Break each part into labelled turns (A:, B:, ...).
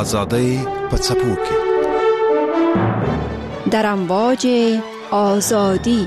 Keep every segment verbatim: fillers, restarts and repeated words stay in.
A: آزادۍ په څپو کې
B: در امواج آزادی.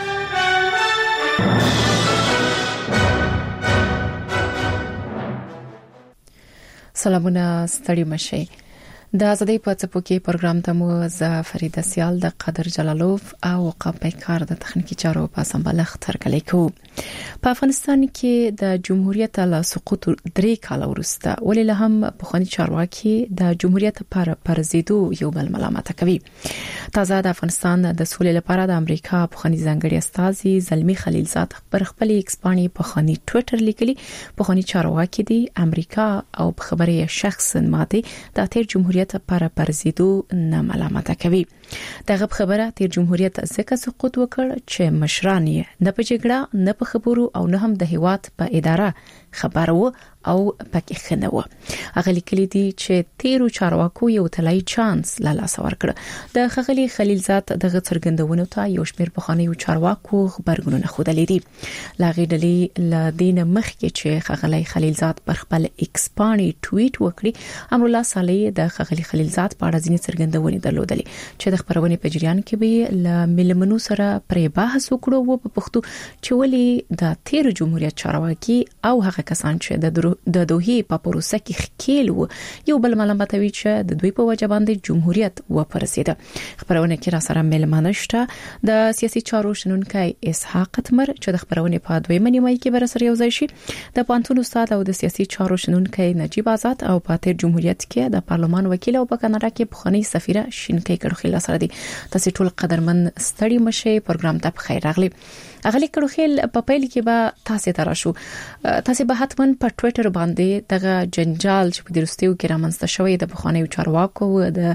C: سلامونه، ستړي مشئ. د آزادۍ په څپو کې پروګرام ته مو ز فریده سیال د قدر جلالوف او قاپیکار د تخنیکی چارو په سمبالښت ترکلې کو. په افغانستان کې د جمهوریت له سقوط درې کال وروسته ولې له هم په خواني چارواکي د جمهوریت پر پرزیدو یو بل ملامت کوي. تازه د افغانستان د سولې لپاره د امریکا په خواني ځانګړي استازي زلمی خلیلزاد پر خپل ایکس باندې په خواني ټوئیټر لیکلي په خواني چارواکي دی امریکا او په خبره شخصا ماده د تیر جمهوریت پر پرزیدو نه ملامت کوي. دغه خبره تیر جمهوریت ځکه سقوط وکړ چې مشران یې نه په جګړه نه په خبرو او نه هم د هیواد په اداره خبر وو او پکې خنه وو. هغه لیکلي دي چې تیرو چارواکو یو تلای چانس لا لاس ورکړ. د خغلی خلیلزاد دغه څرګندونو ته یو شمېر بخانه یو چارواکو خبرګونونه خوده لیدي. لاغي ډلې ل دین مخکې چې خغلی خلیلزاد پر خپل ایکس باندې ټویټ وکړي امرالله صالح د خغلی خلیلزاد په اړه ځینې څرګندونې درلودلې چې د خبرونې په جریان کې به ل ملمنو سره پرې بحث وکړو و په پښتو چې ولې د تیر جمهوریت چارواکي او هغه کسان چې د د دوه په پروسه کې خکېل وو یو بل ملامتوي چې د دوی په وجه باندې جمهوریت و پرسیده. خبرونه کې را سره ملمنه شته د سیاسي چارو شنونکي اسحاق تمر چې د خبرونه په دوی منی مای کې بر سره یو ځای شي د پانتون استاد او د سیاسي چارو شنونکي نجیب آزاد او په تیر جمهوریت کې د پارلمان وکیل او په کاناډا کې بخونی سفیره شینکي کړخیل سره دي. تاسو ټول قدرمن ستړي مشه پروګرام ته بخیر راغلی. اغلی کړخیل په پیل کې به تاسو ته راشو. تاسو به حتماً په ټوئیټر باندې دغه جنجال چې په درستیو کې رامنځته شوی د بخوانی چارواکو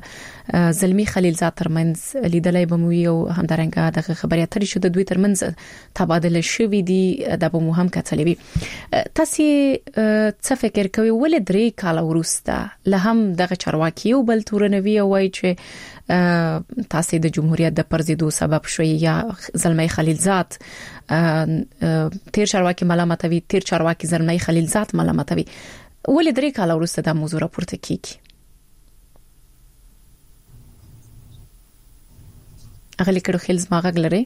C: د زلمی خلیلزاد ترمنځ لیدلای بموي او همدارنګه دغه خبري اترې شو د دوی ترمنځ تبادله شوې دي د به مهم کتلوي. تاسو څه فکر کوئ ولې درې کال وروسته له هم دغه چارواکي او بل تورنوي وای چې تاسو د جمهوریت د پرزیدو سبب شوي یا زلمی خلیلزاد تیر چارواکي ملامتوي تیر چارواکي زلمی خلیلزاد ملامتوي ولې درې کال وروسته د موضوع راپورته کیږي؟ اغلی کړخیل زماغه لري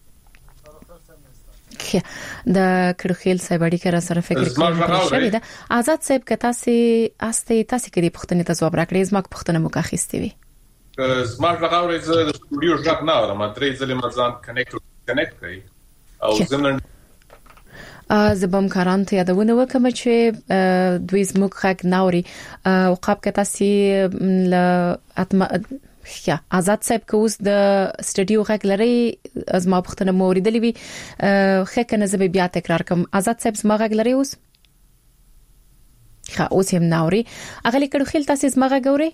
C: د کړخیل صاحب اړیکه را سره فکر کوم شوی ده. آزاد صاحب که تاسو استه تاسو کې د پښتنې ته جواب راکړئ زما پښتنه مو کاخېستې وي.
D: زما غواړم چې د سټوډیو ژغ نه اورم درې ځلې مزان کنیکټ کنیکټ کړئ او زمن
C: زبم کاران ته یادونه وکم چې دوی زموږ حق ناوري او قاب که تاسو ل اتم یا آزاد صاحب که اوس د سټډیو غږ لري زما پښتنه موریدلې وي خکه نه زه بیا تکرار کوم. آزاد صاحب زما غږ لري اوس ښه اوس هم ناوري. اغلی کړو خیل تاسو زما غږ اوري؟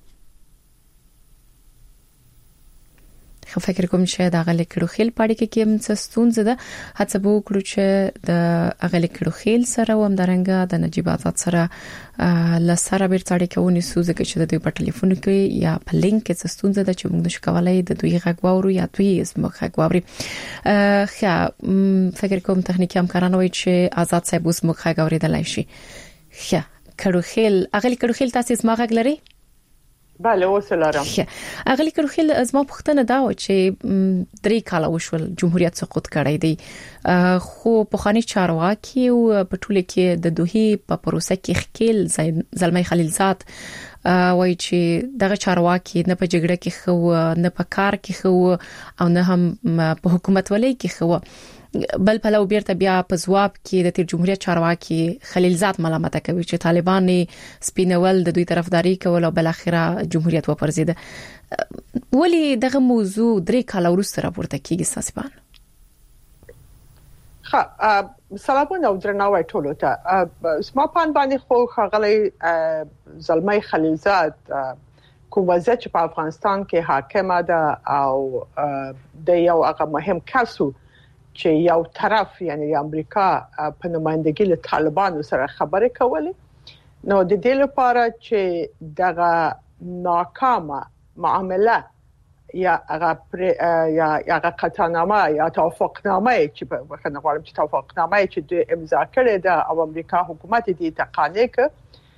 C: خو فکر کوم چې د اغلی کړو خیل پاړی کې کوم څه ستونزه ده. هڅه به وکړو چې د اغلی کړو خیل سره وم درنګه د نجیب آزاد سره لسره بیرته کوونی سوزه کې چې د دوی په ټلیفون کې یا په لینک کې څه ستونزه ده چې موږ نشو کولای د دوی غږ واورو یا دوی زموږ غږ واوري. ښه فکر کوم تخنیکی همکاران وایي چې آزاد صاحب اوس موږ غږ اوریدلای شي. ښه کړو خیل اغلی کړو خیل تاسو زما غږ لري؟
E: بله وسلارم.
C: اغلی کړخیل ازما پښتنه دا و چې درې کال وشول جمهوریت سقوط کړی دی خو په خاني چارواکي او په ټوله کې د دوه په پروسه کې خکیل زلمی خلیلزاد وای چې دغه چارواکي نه په جګړه کې خو نه په کار کې خو او نه هم په حکومت ولې کې خو بل په لو بیرته بیا په ځواب کې د تیر جمهوریت چارواکي خلیلزاد ملامت کوي چې طالبان سپینول د دوی طرفداري کول او بل اخره جمهوریت و پرزیده. ولی دغه موضوع درې کال وروسته راپورته کیږي ساسبان؟
E: ښه سلامونه او درناوی ټولو ته. سما پان باندې خو خغلی زلمی خلیلزاد کوم وضعیت چې په افغانستان کې حاکمه ده او د یو هغه مهم کسو چې یو طرف یعنی امریکا په نمائندګۍ له طالبانو سره خبرې کولې نو د دې لپاره چې دغه ناکامه معامله یا هغه یا هغه قطعنامه یا توافقنامه چې په وخت غواړم چې توافقنامه چې د امضا کړې ده او امریکا حکومت دې ته قانع ک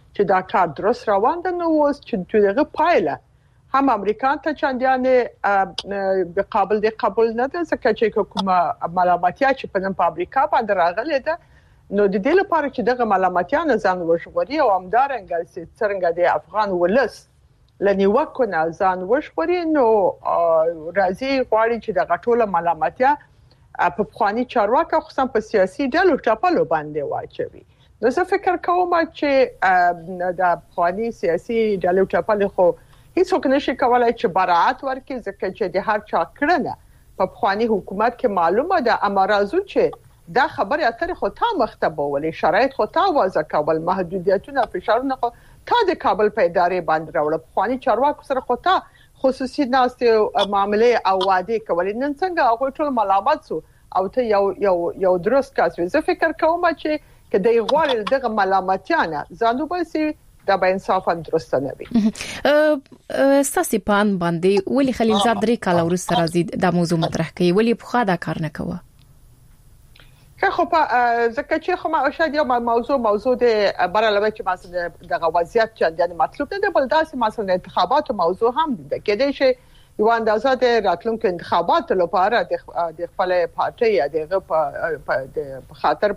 E: چې دا کار درست روان ده نو اوس چې دغه پایله هم امریکا ته چندانه به قابل دی قبول نه ده ځکه چې کومه ملامتیا چې په نن په امریکا باندې راغلي ده نو د دې لپاره چې دغه ملامتیا نه ځان وژغوري او همدارنګه چې څنګه د افغان ولس لنیوکونه ځان وژغوري نو راځي غواړي چې دغه ټوله ملامتیا په خواني چارواکي خصوصا په سیاسي ډلو ټاپلو باندې واچوي. نو زه فکر کوم چې د خواني سیاسي ډلو ټاپلو خو هیڅوک نشي کولای چې براءت ورکړي ځکه چې د هر چا کړنه په خواني حکومت کې معلومه ده امرازو چې دا خبره اترې خو تا مختبولې شرایط خو تا وضع کول محدودیتونه فشارونه خو تا د کابل په ادارې باندې راوړل خواني چارواکو سره خو تا خصوصي ناستې معاملې او وعده کولې نن څنګه هغه ټول ملامت سو او ته یو یو یو درست کاس زه فکر کوم چې کله غواړي دغه ملامتیانه ځانو بسي دا به انصاف درسته نه وي.
C: ستاسو پان باندې ولی خلیلزاد درې کاله ورسره راځي د موضوع مطرح کوي ولی په خا دا کار نه کوي
E: که خو په ځکه چې خو ما شاید یو موضوع موضوع د برالوي چې مثلا د وضعیت چې د مطلوب نه دی بل داسې مثلا انتخابات موضوع هم ده کېدای شي یو اندازه د راتلونکو انتخابات لپاره د خپل پارټي دغه په خاطر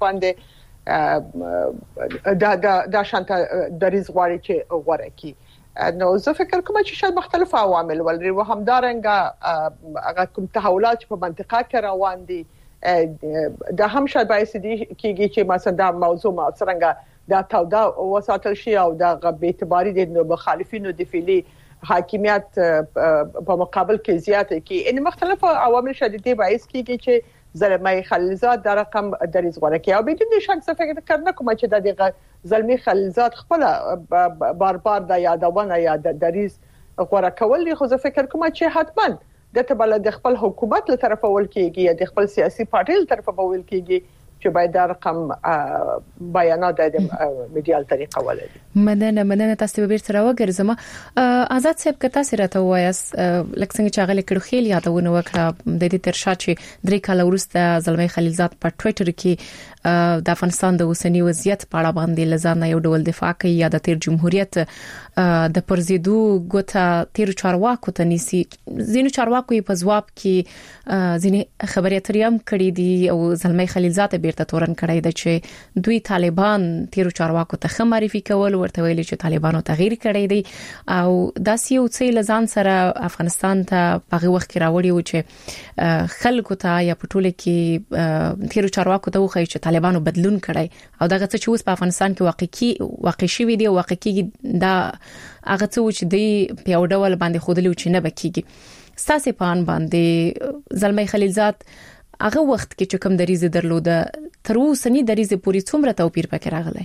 E: باندې دا دا د شانت د ریز غواړي چې غوړه کی نو زه فکر کوم چې شاید مختلف عوامل ولري و همدارنګه هغه کوم تحولات په منطقه کې روان دي دا هم شاید باعث دي کیږي چې مثلا دا موضوع ما څنګه دا تودا وساتل شي او دا غو اعتباري د مخالفینو د فعلی حاکمیت په مقابل کې زیاته کی ان مختلف عوامل شاید دي باعث کیږي چې زلمي خلیلزاد د رقم دریز غوړه کی او بدون شک څه فکر کړنه کوم چې د دغه زلمي خلیلزاد خپل بار بار د یادونه یا د دریز غوړه کول خو زه فکر کوم چې حتما د تبل د خپل حکومت له طرفه ول کېږي د خپل سیاسي پارټي له طرفه ول کېږي چې باید دا رقم بیانات د میډیال طریقه ولري.
C: مننه مننه تاسو به بیرته راوګرځم. آزاد صاحب کته سره ته وایس لکه څنګه چې غل کړو خېل یادونه وکړه د دې ترشا چې درې کال وروسته زلمي خلیلزاد په ټوئیټر کې د افغانستان د اوسنی وضعیت په اړه باندې لزانه یو ډول دفاع کوي یا د تیر جمهوریت د پرزیدو ګوته تیر چارواکو ته نيسي زینو چارواکو په ځواب کې ځینې خبري اتريام کړې دي او زلمي خلیلزاد بیرته تورن کړی د چې دوی طالبان تیر چارواکو ته معرفي کول ورته ویلي چې طالبانو تغییر کړی دی او داسې یو څه لزان سره افغانستان ته په وخت کې راوړی و چې خلکو ته یا پټوله کې تیر چارواکو ته وخی چې طالبانو بدلون کړی او دغه څه چې اوس په افغانستان کې واقعي واقع شوی دی واقعي دا هغه څه چې دی په یو ډول باندې خودلی چې نه بکیږي ستاسو پان باندې زلمي خلیلزاد هغه وخت کې چې کوم دریزه درلوده تر اوسنی دریزه پوری څومره توپیر پکې راغلی؟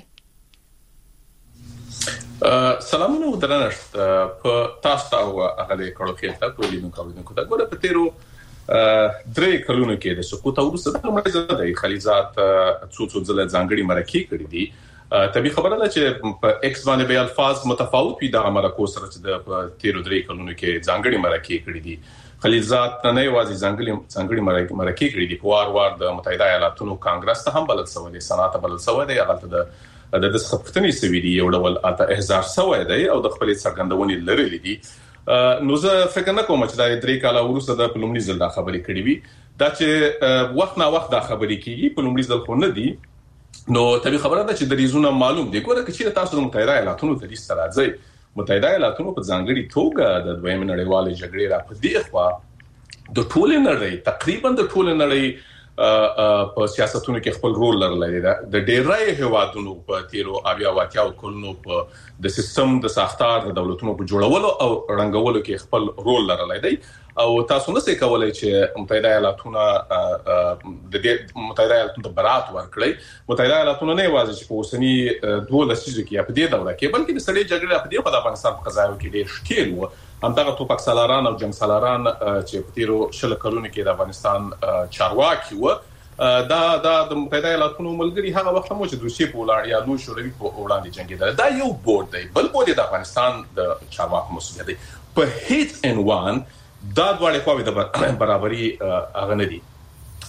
D: سلامونه درنښت په تاسو ته هغه کړو کې تاسو ولیدو کوم دا ګوره په تیرو درې کلونو کې د سقوط وروسته د مرزه د خلیلزاد څو څو ځله ځانګړي مرکه کړې دي طبي خبره ده چې په ایکس باندې به الفاظ متفاوت وي د مرکو سره چې د تیرو درې کلونو کې ځانګړي مرکه کړې دي خلیلزاد نه یوازې ځانګړي ځانګړي مرکه کړې دي په وار وار د متحده ایالاتونو کانګرس ته هم بلل شوی دی سنات بلل شوی دی هغه د د خپلتنې سوي دی یو ډول اته احزار شوی دی او د خپل څرګندونې لري دي نو زه فکر نه کوم چې دا درې کاله وروسته د پلومړي ځل دا خبرې کړې وي دا چې وخت نه وخت دا خبرې کیږي پلومړي ځل خو نه دي نو طبي خبره ده چې د ریزونه معلوم دي ګوره چې تاسو د متحده ایالاتونو د دې سره راځي متحده ایالاتونو په ځانګړي توګه د دویم نړیوالې جګړې را پدې خوا د ټول نړۍ تقریبا د ټول نړۍ په سیاستونو کې خپل رول لرلی دی د ډیرای هوادونو په تیرو اویا واتیاو کولونو په د سیستم د ساختار د دولتونو په جوړولو او رنګولو کې خپل رول لرلی دی او تاسو نه څه کولای چې متحده ایالاتونه د دې متحده ایالاتونو ته برات ورکړي متحده ایالاتونه نه یوازې چې په اوسنی دوه لسیزو کې په دې دوره کې بلکې د سړي جګړې په دې په افغانستان په قضايا کې ډېر شکیل وو همدغه توپک سالاران او جنگ سالاران چې په تیرو شل کلونو کې د افغانستان چارواکي وو دا دا د متحده ایالاتونو ملګری هغه وخت مو چې د روسیې په ولاړ یا نو شوروي په وړاندې جنگیدل دا یو بورډ دی بل بورډ د افغانستان د چارواکو مسؤلیت دی په هیڅ انوان دا دواړه خواوې د برابرۍ هغه نه دي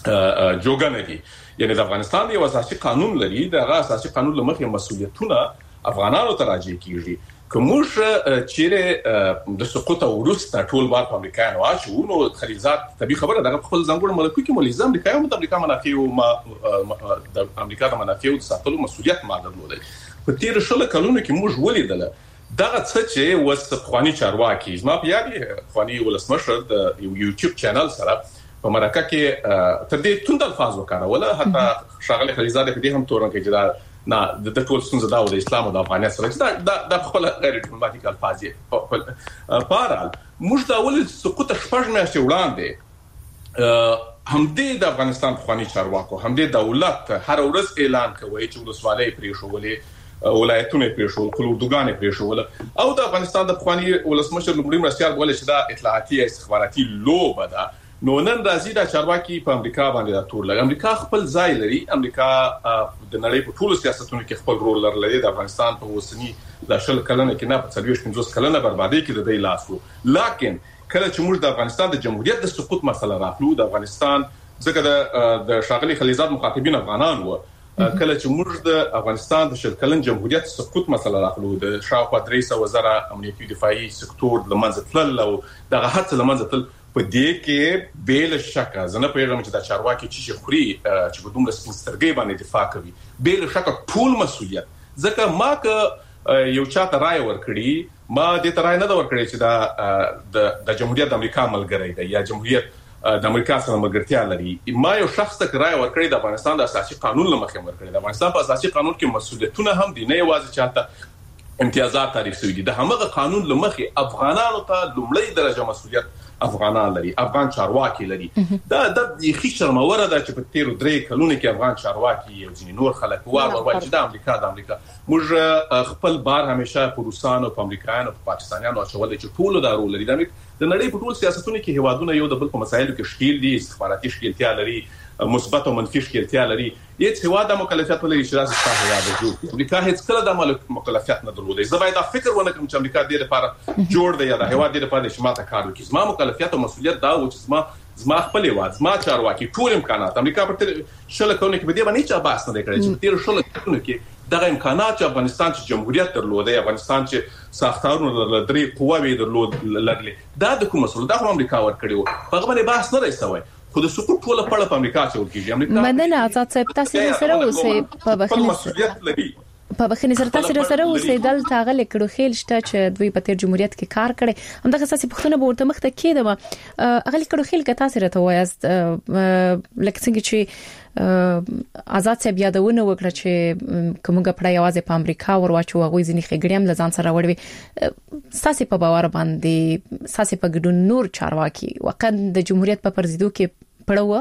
D: جوګه نه دي یعنی د افغانستان یو اساسي قانون لري د هغه اساسي قانون لمخې مسؤلیتونه افغانانو ته راځي کیږي کومش چیرې د سقوط ورسته ټول بار په امریکا نو اچو نو خلیزات طبي خبره دغه خپل ځنګړ ملکو کې ملزم امریکا هم د امریکا منافع او د امریکا د منافع او ساتلو مسولیت ما درلودل په تیر شل کلونو کې موږ ولیدل دغه څه چې وس خواني چارواکي زما په یاد خواني ولسمشر د یوټیوب چینل سره په مرکه کې تر دې توند الفاظ وکړول حتی شغله خلیزات په دې هم تورن کې جدا نه د ټول څنګه دا د اسلام او د افغانستان سره دا د خپل غیر ډیپلوماټیک الفاظ په پارال موږ دا ول سقوط شپږ میاشتې وړاندې هم د افغانستان خواني چارواکو هم د دولت هر ورځ اعلان کوي چې ولسوالۍ پرې شوولې ولایتونه پرې شو کلودګان پرې شو او د افغانستان د خواني ولسمشر لومړی مرستيال ولې چې دا اطلاعاتي استخباراتي لوبه ده نو نن راځي دا چارواکي په امریکا باندې دا تور لګ امریکا خپل ځای لري امریکا د نړۍ په ټولو سیاستونو کې خپل رول لري د افغانستان په وسنی د شل کلنه کې نه په څلويش پنځوس کلنه بربادي کې د دې لاسو لکن کله چې موږ د افغانستان د جمهوریت د سقوط مسله راخلو د افغانستان ځکه د شاغلي خلیزات مخاطبین افغانان وو کله چې موږ د افغانستان د شل کلن جمهوریت سقوط مسله راخلو د شاوخوا درې سوه وزره امنیتي دفاعي سکتور لمنځه تلل او دغه هڅه لمنځه تلل په دې کې بیل شک زنه پیغام چې دا چارواکي چې خوري چې په دومره سپینسترګي باندې دفاع کوي بیل شک ټول مسولیت ځکه ما که یو چاته رائے ورکړي ما دې ته رائے نه ورکړي چې دا د جمهوریت د امریکا ملګری دی یا جمهوریت د امریکا سره ملګرتیا لري ما یو شخص ته رائے ورکړي د افغانستان د اساسي قانون لمخې ورکړي د افغانستان په اساسي قانون کې مسولیتونه هم دي نه یوازې چاته امتیازات تعریف شوي دي د همغه قانون لمخې افغانانو ته لومړی درجه مسولیت افغانان لري افغان چارواکي لري دا د یخي شرموره ده چې په تیر درې کلونو کې افغان چارواکي او ځینې نور خلک وایي چې د امریکا د امریکا موږ خپل بار همیشه په روسانو په امریکایانو په پاکستانیانو اچول چې ټول دا رول لري د نړۍ په ټول سیاستونو کې هیوادونه یو د بل په مسایلو کې شکیل دي استخباراتي شکیلتیا لري مثبت او منفي شکیلتیا لري هیڅ هیواد د مکلفیت لري چې راځي تاسو یاد وکړئ امریکا هیڅ کله د مکلفیت نه درلوده زه باید فکر ونه کړم چې امریکا دې لپاره جوړ دی یا د هیواد دې لپاره چې ماته کار وکړي زما مکلفیت او مسولیت دا و چې زما زما خپل هیواد زما چارواکي ټول امکانات امریکا پر شل کلونو کې به دې باندې چې باس نه کړی چې تیر شل کلونو کې دغه امکانات چې افغانستان چې جمهوریت درلوده افغانستان چې ساختارونه درې قواوې درلود لګلې دا د کوم مسله دا هم امریکا ور کړیو هغه باندې باس نه راځوي خو د سقوط ټول په اړه په امریکا چې ورکیږي امریکا
C: مننه آزاد صاحب تاسو سره اوسئ په بخښنه
D: مسؤلیت لري
C: په بخښنه سره تاسو سره اوسئ دل تاغل کړو خیل شته چې دوی په تیر جمهوریت کې کار کړي همدغه اساسي پښتون به ورته مخته کېده اغلی کړو خیل که تاسو راته وایاست لکه څنګه چې آزاد صاحب یادونه وکړه چې کومګه پړای आवाज په امریکا ورواچو هغه ځینې خګړیم لزان سره وړوي ساسي په باور باندې ساسي په ګډون نور چارواکي وقت د جمهوریت په پرزیدو کې پړو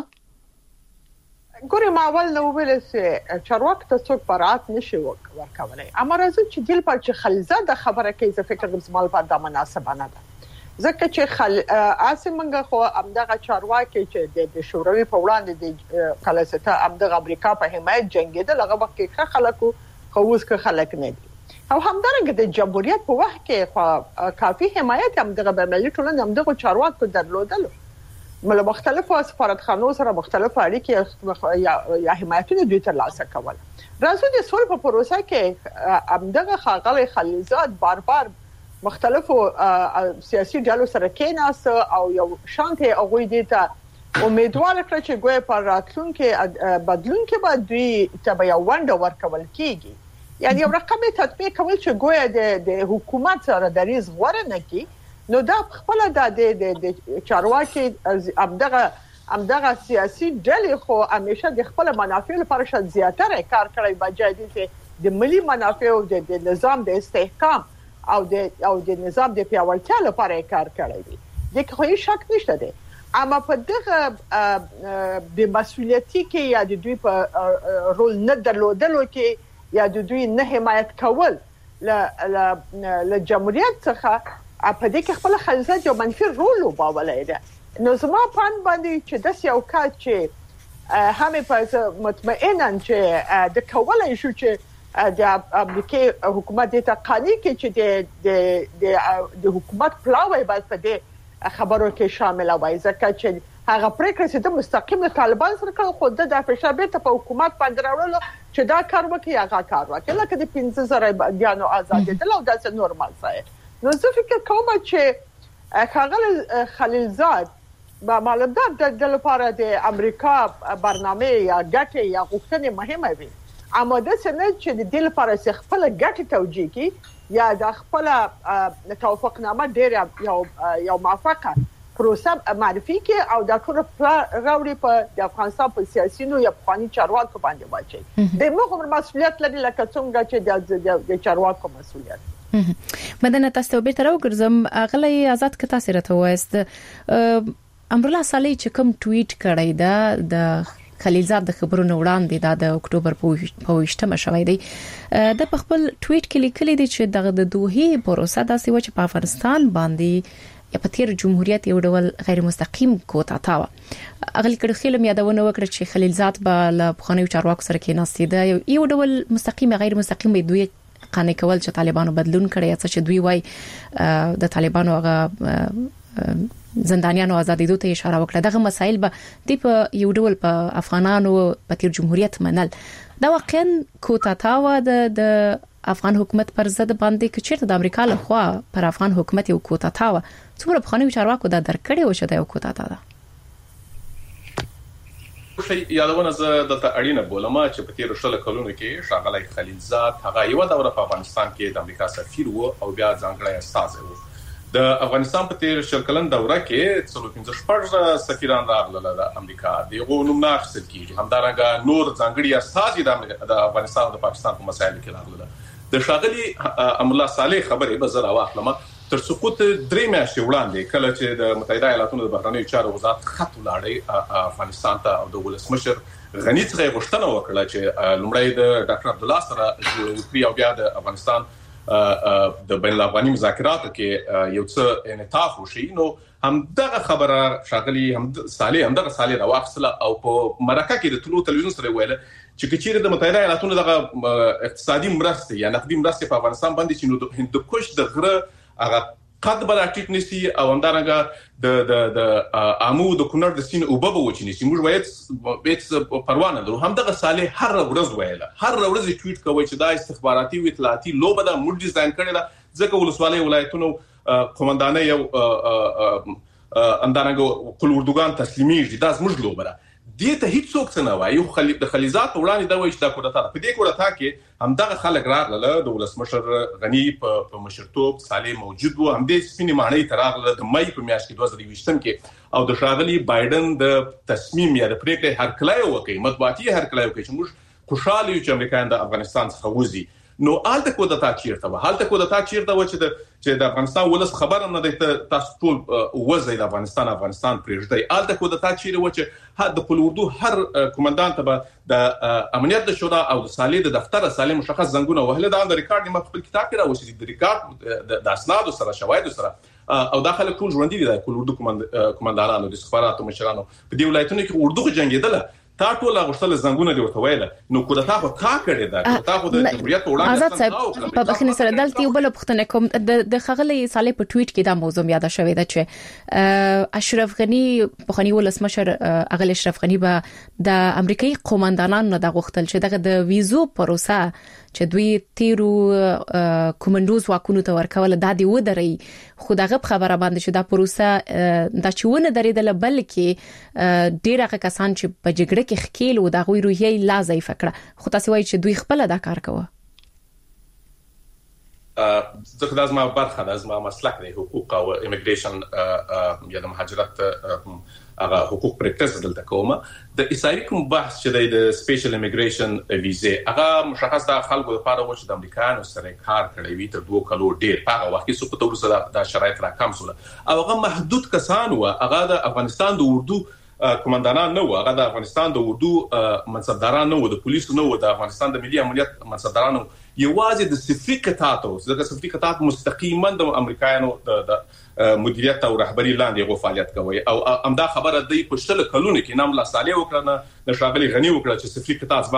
E: ګورې ما اول نو ویل چې چارواک ته څوک برات نشي ورکولای اما راځي چې دل پر چې خلزاده خبره کوي زه فکر کوم زمال په د مناسبانه ده ځکه چې خل اسمنګه خو امدغه چارواکي چې د شوروي په وړاندې د کلاسته امدغه امریکا په حمایت جنگیدل هغه وخت کې خلکو خووس کې خلک نه دي او همدارنګه د جمهوریت په وخت کې کافي حمایت امدغه به ملي ټولنه امدغه چارواکو درلودل مله مختلفو سفارتخانو سره مختلف اړیکې یا یا حمایتونه دوی تر لاسه کول راځو د سول په پروسه کې امدغه خاغلی خلیزات بار بار مختلفو سیاسي ډلو سره کېناس او یو شانته هغه دي ته امیدوار کړ چې ګویا پر راتلونکو بدلون کې به دوی ته یو وند ورکول کیږي یعنی یو رقمي تطبیق کول چې ګویا د حکومت سره د ریز غوړه نه کی نو دا خپل د د چارواکي امدغه امدغه سیاسي ډلې خو همیشه د خپل منافع لپاره شت زیاتره کار کوي بجای چې د ملي منافع او د نظام د استحکام او د او د نظام د پیاوړتیا لپاره کار کوي د کوم شک نشته دی اما په دغه د مسولیتي کې یا د دوی په رول نه درلودلو کې یا د دوی نه حمایت کول ل ل جمهوریت څخه په دې کې خپل خلزات یو منفي رول وباولای ده نو زما پان باندې چې د یو کال چې همې په مطمئنا چې د کولای شو چې د امریکای حکومت د تقانی کې چې د د د حکومت پلاوی بس په دې خبرو کې شامل وای ځکه چې هغه پریکړه چې د مستقیم له طالبان سره کوي خو د فشار به په حکومت باندې راوړل چې دا کار وکړي هغه کار وکړي لکه د پنځه زره بیانو آزادي د لو داسې نورمال ځای نو زه فکر کوم چې خاغل خلیلزاد با معلومات د لپاره د امریکا برنامه یا ګټه یا غوښتنه مهمه وي اما د سنت چې د دې لپاره خپل ګټه توجیه کی یا د خپل توافقنامه ډیر یو یو موافقه پروسه معرفي کې او د ټول راوړي په د افغانستان په سیاسي نو یا قانوني چارواکو باندې واچي د موږ مسؤلیت لري لکه څنګه چې د چارواکو مسؤلیت
C: مدنه تاسو به تر وګرځم اغلی آزاد کتا سره ته وایست امرالله صالح چې کوم ټویټ کړی دا د خلیلزاد د خبرونو وړاندې دا د اکتوبر په ویشتمه شوی دی د خپل ټویټ کې لیکلی دی چې د دوه پروسه داسې و چې په افغانستان باندې یا په تیر جمهوریت یو ډول غیر مستقیم کوتا تا اغلی کړه خلم یادونه وکړه چې خلیلزاد به له بخانیو چارواکو سره کې ناستې ده یو ډول مستقیم غیر مستقیم دوی قانې کول چې طالبانو بدلون کړي چې دوی وای د طالبانو هغه زندانیانو آزادېدو ته اشاره وکړه دغه مسایل به د په یو ډول په افغانانو په تیر جمهوریت منل دا واقعا کوتا تا و د افغان حکومت پر ضد باندې کې چیرته د امریکا له خوا پر افغان حکومت یو کوتا تا و څومره بخانیو چارواکو دا درکړې و چې دا یو کوتا تا ده
D: شي یادونه زه دلته اړینه بولم چې په تیر شل کلونو کې ښاغلی خلیلزاد هغه یو دوره په افغانستان کې د امریکا سفیر وو او بیا ځانګړی استاذ وو د افغانستان په تیر شل کلن دوره کې څلور پنځه شپږ سفیران راغلل د امریکا دغه نوم نه اخیستل کیږي همدارنګه نور ځانګړي استاذ د افغانستان او د پاکستان په مسایلو کې راغلل د ښاغلي امرالله صالح خبرې به زه راواخلم تر سقوط درې میاشتې وړاندې کله چې د متحده ایالاتونو د بهرنیو چارو وزارت خط ولاړی افغانستان ته او د ولسمشر غنی څخه غوښتنه وکړه چې لومړی د ډاکټر عبد الله سره جوړ او بیا د افغانستان د بین الافغاني مذاکراتو کې یو څه انعطاف وشي نو هم دغه خبره شاغلي هم صالح هم دغه صالح راوخصله او په مرکه کې د طلوع تلویزیون سره ویل چې کچېره د متحده ایالاتونو دغه اقتصادي مرسته یا نقدي مرسته په افغانستان باندې چې نو د هندوکش د غره هغه قد بل اټیټ نسی او همدارنګه د د د امو د کونړ د سین او بابا وچینی چې موږ وایي بیت پروانه درو هم دغه صالح هر ورځ ویله هر ورځ ټویټ کوي چې دا استخباراتي او اطلاعاتي لوبه د موږ ډیزاین کړل ځکه ولسوالۍ ولایتونو قومندانه یو همدارنګه کل اردوغان تسلیمیږي دا زموږ لوبه ده دې ته هیڅ څوک څه نه وایي خو خلیل د خلیزات وړاندې دا وایي چې دا کوټه په دې کوټه کې همدغه خلک راغله د ولسمشر غنی په مشرتوب صالح موجود وو هم دې سپینې معنی تر راغله د مې په میاشت کې دوه زره ویشتم کې او د ښاغلي بایدن د تصمیم یا د پریکړې هرکلی وکړي مطبوعاتي هرکلی وکړي چې موږ خوشاله یو چې امریکایان د افغانستان څخه وځي نو آلته کو د تا چیرته و حالته کو د تا چیرته و چې د چې د افغانستان ولس خبره نه ده تاسو ټول وځي د افغانستان افغانستان پرېږدي آلته کو د تا چیرته و چې د خپل اردو هر کمانډانت به د امنیت د شورا او د صالح د دفتر صالح مشخص زنګونه وهله د ریکارډ نه خپل کتاب کې راوځي د ریکارډ د اسناد سره شواهد سره او داخله ټول ژوند دي د اردو کمانډانانو د استخباراتو مشرانو په دې ولایتونو کې اردو جنگیدله تا ټول غوښتل زنګونه دی ورته ویل نو کو دا تاسو کا کړی دا تاسو د جمهوریت وړاندې
C: آزاد صاحب په بخښنه سره دلته یو بل پوښتنه کوم د خغلی صالح په ټویټ کې دا موضوع یاد شوی دا چې اشرف غنی په خنی ولسمشر اغل اشرف غنی به د امریکایي قومندانانو د غوښتل چې دغه د ویزو پروسه چې دوی تیرو کومندوز واکونو ته ورکول د دې ودرې خو دغه خبره باندې چې دا پروسه د چونه درېدل بلکې ډیره کسان چې په جګړه کې خکیل او د غوي روحي لا ضعیف کړه خو تاسو وایي چې دوی خپل دا کار کوي
D: ځکه دا زما برخه ده زما مسلک دی حقوق او ایمیګریشن یا د مهاجرت هغه حقوق پریکټس دلته کومه د اسرائیل کوم بحث چې د سپیشل ایمیګریشن ویزه هغه مشخص د خلکو لپاره و چې د امریکایانو سره کار کړی وي تر دوه کلو ډیر هغه وخت کې سقوط ورسره د شرایط راکم سول او هغه محدود کسان و هغه د افغانستان د اردو کمانډانان نه و هغه د افغانستان د اردو منصبداران نه و د پولیسو نه و د افغانستان د ملي امنیت منصبداران یوازې د صفری کتاتو د صفری کتات مستقیما د امریکایانو د مدیریت او رهبری لاندې غو فعالیت کوي او امدا خبره د په شل کلونو کې نام لا صالح وکړه د شاغلي غنی وکړه چې صفری کتات ځما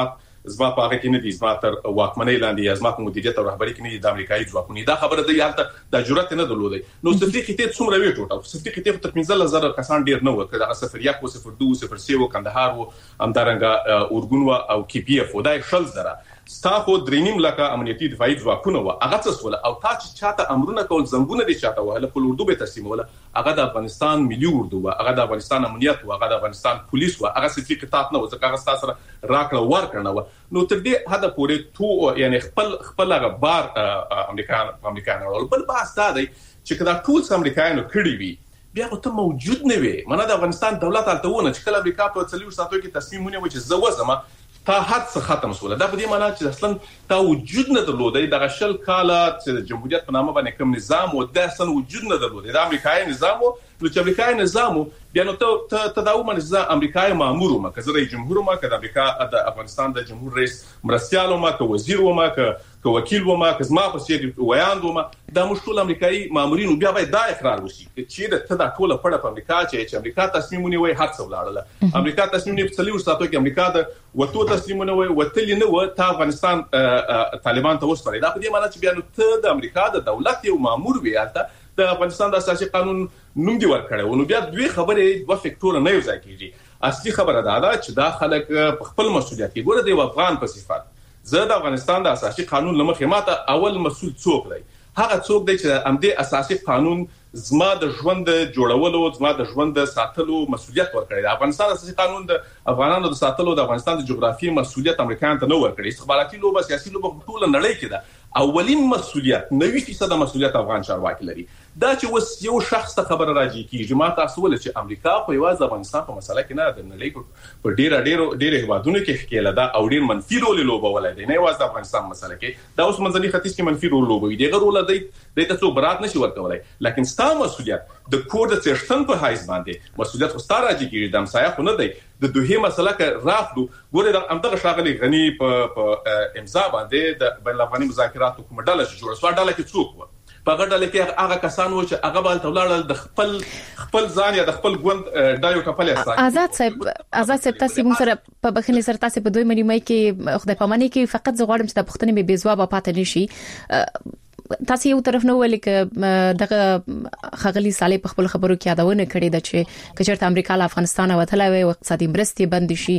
D: زما په هغه کې نه دي، زما تر واکمنۍ لاندې یا زما په مدیریت او رهبری کې نه دي د امریکایي ځواکونو. دا خبره د یالته د جرأت نه درلودي. نو صفري خطې څومره وی ټوټه صفري خطې په پنځه زره کسان ډیر نه و، کله صفر یک او صفر دوه صفر سه او کندهار او همدارنګه اورګون او کی پی اف ودای شل زره ستاسو درینیم لکه امنیتي دفاعي ځواکونه و هغه څه سول او تا چې چاته امرونه کول زنګونه دي چاته وهله په اردو به تسلیموله هغه د افغانستان ملي اردو و هغه د افغانستان امنیت و هغه د افغانستان پولیس و هغه صفري خطاب نه و ځکه هغه تاسو راکړه ورکړنه و. نو تر دې حد پورې تو یعنی خپل خپل هغه بار امریکایان امریکایان بل باس دا دی چې کله ټول امریکایانو کړی وي بیا ته موجود نه وي. منه د افغانستان دولت التهونه چې کله امریکا په څلور ساعتو کې تصمیم ونیو چې زه وزم تا حد څه ختم سول. دا په دې معنی چې اصلا تا وجود نه درلودای د غشل کاله چې د جمهوریت په نامه باندې کوم نظام او د اصلا وجود نه درلودای د امریکایي نظام او د امریکایي نظام بیا نو ته تداوم نظام امریکایي مامور ما که رئیس جمهور ما که د امریکا د افغانستان د جمهور رئیس مرستيال ما که وزیر و ما که که وکیل و ما که زما په سیګ ویاند و ما د مشکل امریکایي مامورینو بیا باید دا اقرار وشي چې د ته د ټوله پړه په امریکا چې امریکا تصمیم ونیوي هر څه ولاړله امریکا تصمیم نیو څلور ساتو کې امریکا د وټو تصمیم ونیوي وتل نه و ته افغانستان طالبان ته وسپاري. دا په دې معنی چې بیا نو ته د امریکا د دولت یو مامور ویالته د افغانستان د اساسي قانون نوم دی ورکړی. نو بیا دوی خبرې دوه فکټور نه یو ځای کیږي. اصلي خبره دا ده چې دا خلک په خپل مسولیت کې ګوره دی افغان په صفات زه د افغانستان د اساسي قانون لمخې ماته اول مسؤل څوک دی هغه څوک دی چې امدې اساسي قانون زما د ژوند جوړولو زما د ژوند ساتلو مسولیت ورکړي. د افغانستان اساسي قانون د افغانانو د ساتلو د افغانستان د جغرافیي مسولیت امریکایانو ته نه ورکړي. استخباراتي لوبه سیاسي لوبه ټول نړۍ کې ده. اولین مسولیت نوي فیصد مسولیت افغان چارواکي لري. دا چې وس یو شخص ته خبر راځي چې ما تاسو ول چې امریکا په یوازې افغانستان په مسله کې نه د نړۍ په ډیر ډیر ډیر هیوادونو کې ښکېله دا او ډیر منفي رول لوبولای دی. نه یوازې د افغانستان مسله کې دا اوس منځني ختیځ کې منفي رول لوبوي دی غرول دی د تاسو برات نشي ورکولای. لکه ستاسو مسولیت د کور د چرشتن په حیث باندې مسولیت خو ستاره راځي چې د امسایه خو نه دی د دوه مسله کې راغلو ګوره د امدغه شاغلي غني په امضا باندې د بین الافغاني مذاکرات کوم ډله جوړه سو ډله کې څوک و په غړډه کې هغه کسان و چې هغه بل تولړل د خپل خپل ځان یا د خپل ګوند دایو ټپل اساس
C: آزاد صاحب آزاد صاحب تاسو موږ سره په بخښنې سره تاسو په دوی مې کې خدای پاماني کې فقط زه غواړم چې د پښتنې به بيزواب پاتې نشي. تاسو یو طرف نه ولې ک دغه خغلی صالح په خپل خبرو کې یادونه کړې ده چې کچرته امریکا له افغانستان وتلی وي او اقتصادي مرستې بند شي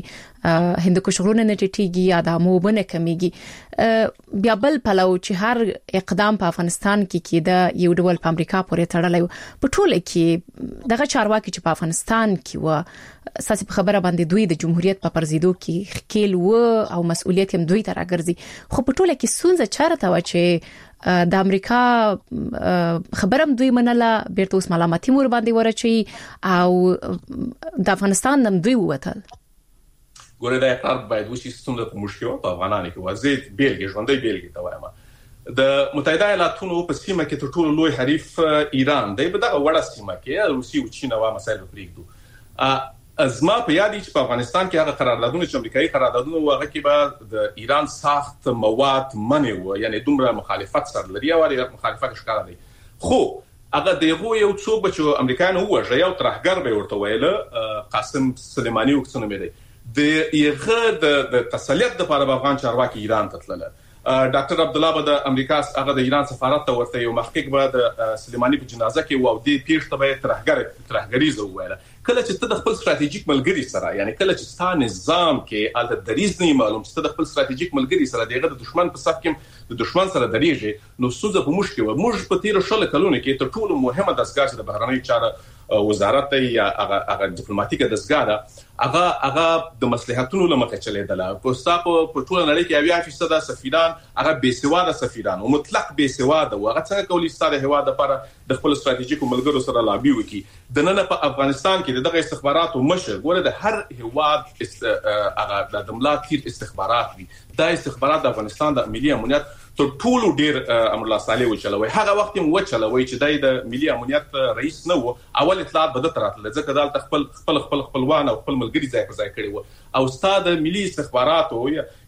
C: هندوکش غرونه نه ټیټیږي یا د اموبونه کمیږي بیا بل پلو چې هر اقدام په افغانستان کې کېده یو ډول په امریکا پورې تړلی په ټوله کې دغه چارواکي چې په افغانستان کې و اساس په خبره باندې دوی د جمهوریت په پرزیدو کې خکېل و او مسؤلیت هم دوی ته راګرځي خو په ټوله کې سونځه چارته و چې د امریکا خبرم دوی منله بیرته اوس ملامتي مور باندې ورچي او د افغانستان نم دوی ووتل.
D: ګوره دا کار باید وشي ستونزه په مشکل په افغانانو کې وزید بیلګې ژوندۍ بیلګې ته وایم د متحده ایالاتونو په سیمه کې تر ټولو لوی حریف ایران دی په دغه وړه سیمه کې روسي او چین او مسایل پرېږدو. ازما په یادی چې په افغانستان کې هغه قراردادونه چې امریکایي قراردادونه وغه کې به د ایران ساخت مواد منی و یعنی دومره مخالفت سره لري او مخالفت ښکار دی خو هغه دغه یو څوک چې امریکایانو وژه یو ترهګر به ورته ویل قاسم سلیمانی وکړنه مې دی د یغه د تسلیت د لپاره افغان چارواکي ایران ته تلله. ډاکټر عبد الله د امریکا هغه د ایران سفارت ته ورته یو محقق به د سلیمانی په جنازه کې و او د پیښته به ترهګر ترهګریزه ویله. کله چې ته د خپل ستراتیژیک ملګری سره یعنی کله چې ستاسو نظام کې الته دریز نه معلوم چې د خپل ستراتیژیک ملګری سره دغه د دشمن په صف کې د دشمن سره دریږي نو سوزه په مشکل و موږ په تیر شل کلونو کې تر ټولو مهمه دستګاه د بهرنۍ چارو وزارت یا هغه هغه ډیپلوماټیکه دستګاه ده هغه هغه د مصلحتونو لمخه چلیدله په ستاسو په ټول نړۍ کې اویا فیصد سفیران هغه بې سواده سفیران او مطلق بې سواده او هغه څنګه کولی ستاره هوا د لپاره د خپل ستراتیژیکو ملګرو سره لابي وکي. د نن په افغانستان کې دغه استخباراتو مشر ګوره د هر هواد هغه د ملا تیر استخبارات وي دا استخبارات د افغانستان د ملي امنیت تر ټولو ډیر امر الله صالح وچلوي هغه وخت هم وچلوي چې د ملي امنیت رئیس نه و اول اطلاعات بده تراتل ځکه دالته خپل خپل خپل خپلوان او خپل ملګری ځای پر ځای کړی و او استاد ملي استخباراتو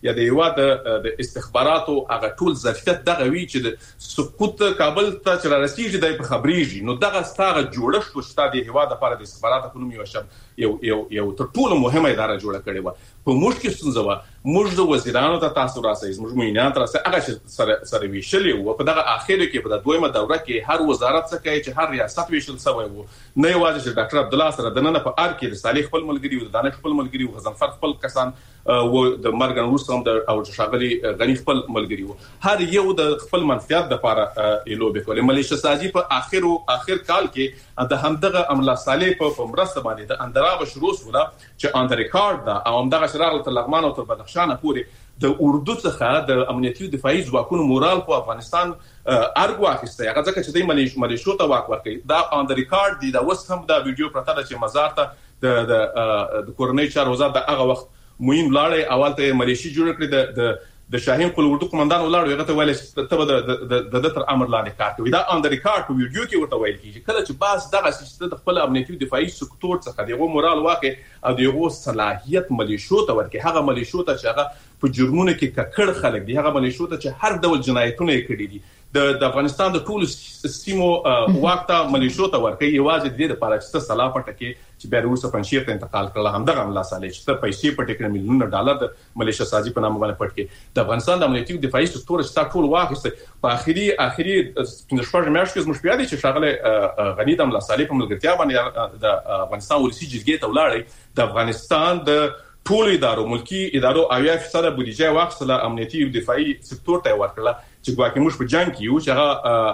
D: یا د هیواد د استخباراتو هغه ټول ظرفیت دغه وی چې د سقوط کابل ته چې راسیږي د خبريږي نو دغه ستاره جوړښت او ستاد هیواد لپاره د استخباراتو په نوم یو شب یو یو یو تر ټولو مهمه اداره جوړه کړې و په موږ کې څنګه و موږ د وزیرانو ته تاسو راځي موږ مینات راځي هغه سره سره ویشلې او په دغه اخر کې په دویمه دوره کې هر وزارت څخه کوي چې هر ریاست ویشل سوی وو نه یوازې چې ډاکټر عبد الله سره د نن په ار کې د صالح خپل ملګری او د دانش خپل ملګری او غزنفر خپل کسان او د مرګ وروسته د او شاغلي غنی خپل ملګری وو هر یو د خپل منفعت لپاره ایلوبه کولې ملیشه سازي په اخر او اخر کال کې د همدغه عمله صالح په مرسته باندې د اندراب شروع ولا چې اند ریکارډ دا او همدغه شراغ تر لغمان او تر بدخشان پورې د اردو څخه د امنیتي او دفاعي ځواکونو مورال په افغانستان ارګ واخیسته هغه ځکه چې د ملیش ملیشو ته واک ورکړي دا اند ریکارډ دی دا وس هم دا ویډیو پرته چې مزار ته د د کورنۍ چار وزارت د هغه وخت موین لاړې اول ته ملیشي جوړ کړی د د د شاهین قل اردو قومندان ولاړ هغه ته ویل ته د د تر امر لاندې کار کوي دا اند ریکارډ په ویډیو کې ورته ویل کیږي کله چې باز دغه سیستم د خپل امنیتي او دفاعي سکتور څخه دغه مورال واقع او دغه صلاحیت ملیشو ته ورکړي هغه ملیشو ته چې هغه په جرمونو کې ککړ خلک دي هغه ملیشو ته چې هر ډول جنایتونه کړي دي د د افغانستان د ټولو سیمو وخت ملیشو ته ورکړي یوازې د دې لپاره چې صلاح پټه کې چې بیا روسه پنځیر ته انتقال کړل همدغه عمله صالح چې پیسې پټه کړې ملیونه ډالر د ملیشه سازي په نامه باندې پټ کې د افغانستان د امنیتي او دفاعي سکتور چې ټول واخیسته په اخري اخري د شپږ میاشتې کې زموږ پیاده چې شاغله غنی د عمله صالح په ملګرتیا باندې د افغانستان ولسی جرګې ته ولاړی د افغانستان د ټول ادارو ملکی ادارو اویا فیصد بودیجه واخصله امنیتي او دفاعي سکتور ته ورکړه چې ګواکې موږ په جنگ کې یو چې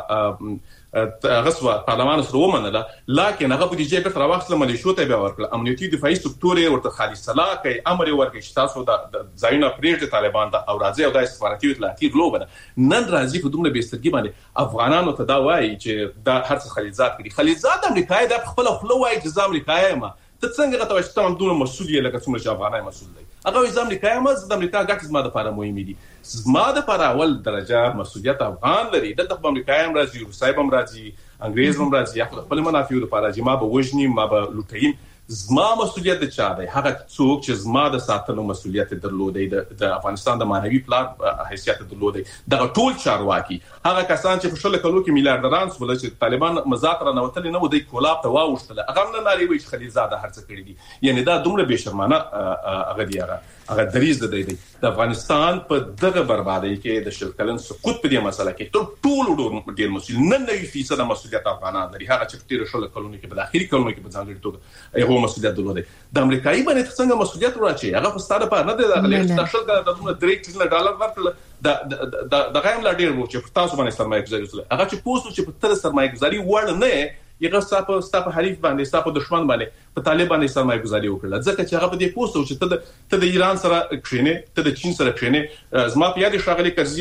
D: هغه غصوا پارلمان سره ومنله لکه هغه بودیجه به تر واخصله ملیشو ته به ورکړه امنیتي دفاعي سکتور ورته خالص صلاح کوي امر ورکړي چې تاسو د ځایونه پریږدي طالبان ته او راځي او د استخباراتي اطلاعاتي غلوبنه نن راځي په دومره بیستګي باندې افغانانو ته دا وایي چې دا هر څه خلیزات کړي خلیزات امریکای د خپل خپل وایي چې امریکای ما ته څنګه غته چې تمام دونه مسؤلیت لکه څومره چې افغانای مسؤل دي هغه ځم امریکای ما د امریکا ګټ زما د لپاره مهم دي زما د لپاره اول درجه مسؤلیت افغان لري د امریکای هم راځي روسای هم راځي انګريز هم راځي خپل منافع لپاره چې ما به وژني ما به لوټیم زما مسؤلیت د چا دی هغه څوک چې زما د ساتلو مسؤلیت درلودي د افغانستان د مانوي پلان حیثیت درلودي دغه ټول چارواکي هغه کسان چې په شل کلو کې میلیارډران سول چې طالبان مزاتره نوتل نه ودی کولاب ته واوښتل هغه نه ناري وي چې خلیزاده هرڅه کړی دي یعنی دا دومره بشرمانه هغه دی هغه هغه دریز د دی د افغانستان په دغه بربادي کې د شل کلن سقوط په دې مسله کې ټول ټول ډیر مسؤل نه نه فیصد مسؤلیت افغانان لري هغه چې تیر شل کلونو کې په اخیری کلونو کې په ځانګړي توګه مسؤلیت درلوده د امریکایي باندې څنګه مسؤلیت راچي هغه په ستاره په نه دی دغه د شل د درې ټریلیون ډالر ورکړل د د د غیم لا ډیر وو چې تاسو باندې سرمایه گذاري وکړه هغه چې پوسټ چې په تر سرمایه گذاري وړ نه یغه ستاسو ستاسو حریف باندې ستاسو دشمن باندې په طالبان سرمایه گذاري وکړه ځکه چې هغه په دې پوسټ چې ته ته د ایران سره کښینه ته د چین سره کښینه زما په یاد شاغلي کرزي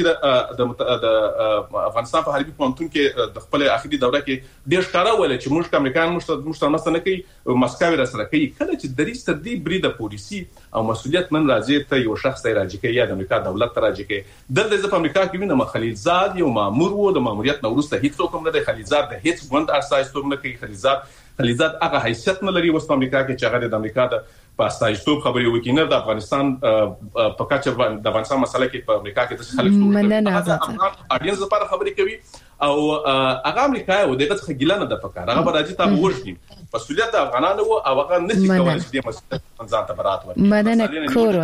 D: د افغانستان په حربي پونتون کې د خپل اخیری دوره کې ډیر ښکارا ول چې موږ امریکایان موږ موږ سره نه کوي مسکاوي را سره کوي کله چې درې ستدي بریده پالیسی او مسؤلیت من راځي ته یو شخص راځي کوي یا د امریکا دولت راځي کوي دلته د امریکا کې وینم خلیلزاد یو مامور وو د ماموریت نورسته هیڅ څوک نه دی خلیلزاد د هیڅ غوند اساس څوک نه کوي خلیلزاد خلیلزاد هغه حیثیت نه لري وسط امریکا کې چې هغه د امریکا د پاستایستوب خبري وکینه د افغانستان په کچه د افغانستان مسله کې په امریکا کې د خلک ټول اډینس لپاره خبري کوي او هغه امریکا او دغه څخه ګیلانه د فکر هغه راځي ته ورشي مسؤلیت د افغانانو او هغه نشي کولای چې د مسؤلیت ځان ته برات ورکړي
C: مننه کور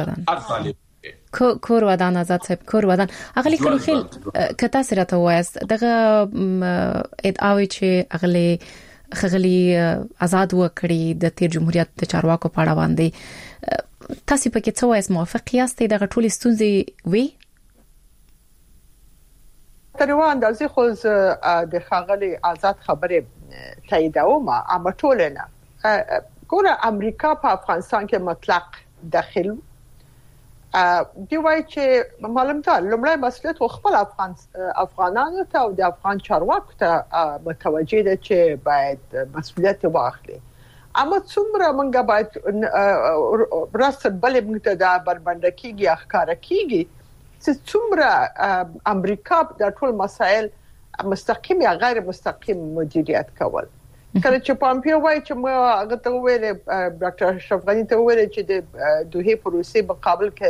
C: ودان کور ودان آزاد صاحب کور ودان اغلی کلو خیل کتا سره ته وایست دغه ادعاوی چې اغلی خغلی آزاد وکړي د تیر جمهوریت د چارواکو په اړه باندې تاسو په کې څه وایي موافق یاستئ دغه ټول ستونزې وی
E: تر یو اندازې خو د خغلی آزاد خبره تاییدوم اما ټول نه ګوره امریکا په افغانستان کې مطلق داخل دی وایي چې معلوم ده لومړی مسؤلیت خپل افغان افغانانو ته او د افغان چارواکو ته متوجه دي چې باید مسؤلیت واخلي اما څومره موږ باید راست بل موږ ته د بربندګي اخکار کیږي چې څومره امریکا د ټول مسائل مستقیم یا غیر مستقیم مدیریت کول کله چې پامپیو وایي چې ما هغه ته ویل ډاکټر اشرف غنی ته ویل چې د دوه پروسې مقابل کې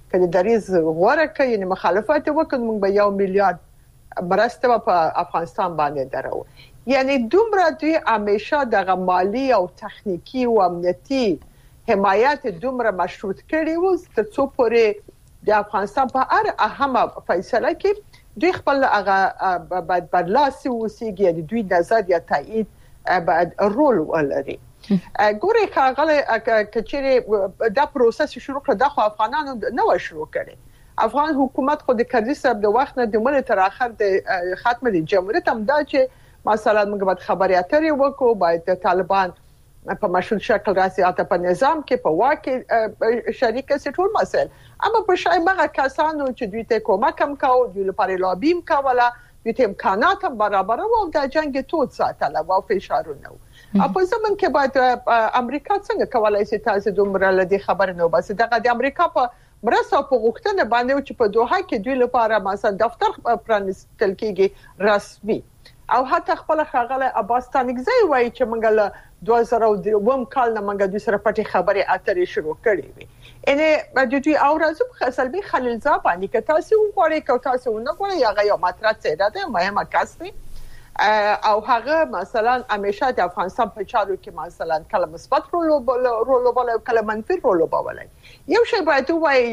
E: کله دریز غوړه کوي یعنی مخالفت وکړو موږ به یو میلیارډ مرسته په افغانستان باندې درو. یعنی دومره دوی همیشه د مالی او تخنیکی او امنیتي حمایت دومره مشروط کړي وو تر څو پورې د افغانستان په هر اهمه فیصله کې دوی خپل هغه بعد برلاسي وسیږي یعنی دوی نظر یا تایید بعد رول ولري. ګوري خاغله کچېره دا پروسس شروع کړ د افغانانو نو شروع کړي. افغان حکومت خو د کرزي صاحب د وخت نه د مل تر اخر د ختم د جمهوریت هم دا چې مثلا موږ باید خبري اترې وکړو باید طالبان په مشروط شکل راسي اته په نظام کې په واکه شریک سي ټول مسائل اما په شای مغه کسانو چې دوی ته کومک هم کاوه دوی لپاره لابیم کوله دوی ته امکانات هم برابر وو د جنگ توت ساتله او فشارونه په زمون کې باید امریکا څنګه کولای شي تاسو دومره لدی خبر نه بس دغه د امریکا په مرسته په غوښتنه باندې چې په دوحه کې دوی لپاره مثلا دفتر پرانستل کېږي رسمي او حتی خپل خغله عباس تانګزی وایي چې موږ له دوه زره اووم کال نه موږ د سره پټي خبرې اترې شروع کړې وي انه د دوی او راځو په سلبي خلیلزاد باندې که تاسو وګورئ که تاسو نه ګورئ هغه یو مطرح څه ده مهمه کس او هغه مثلا همیشه د افغانستان په چارو کې مثلا کله مثبت رول رول ولا کله منفي رول ولا یو شی باید وایي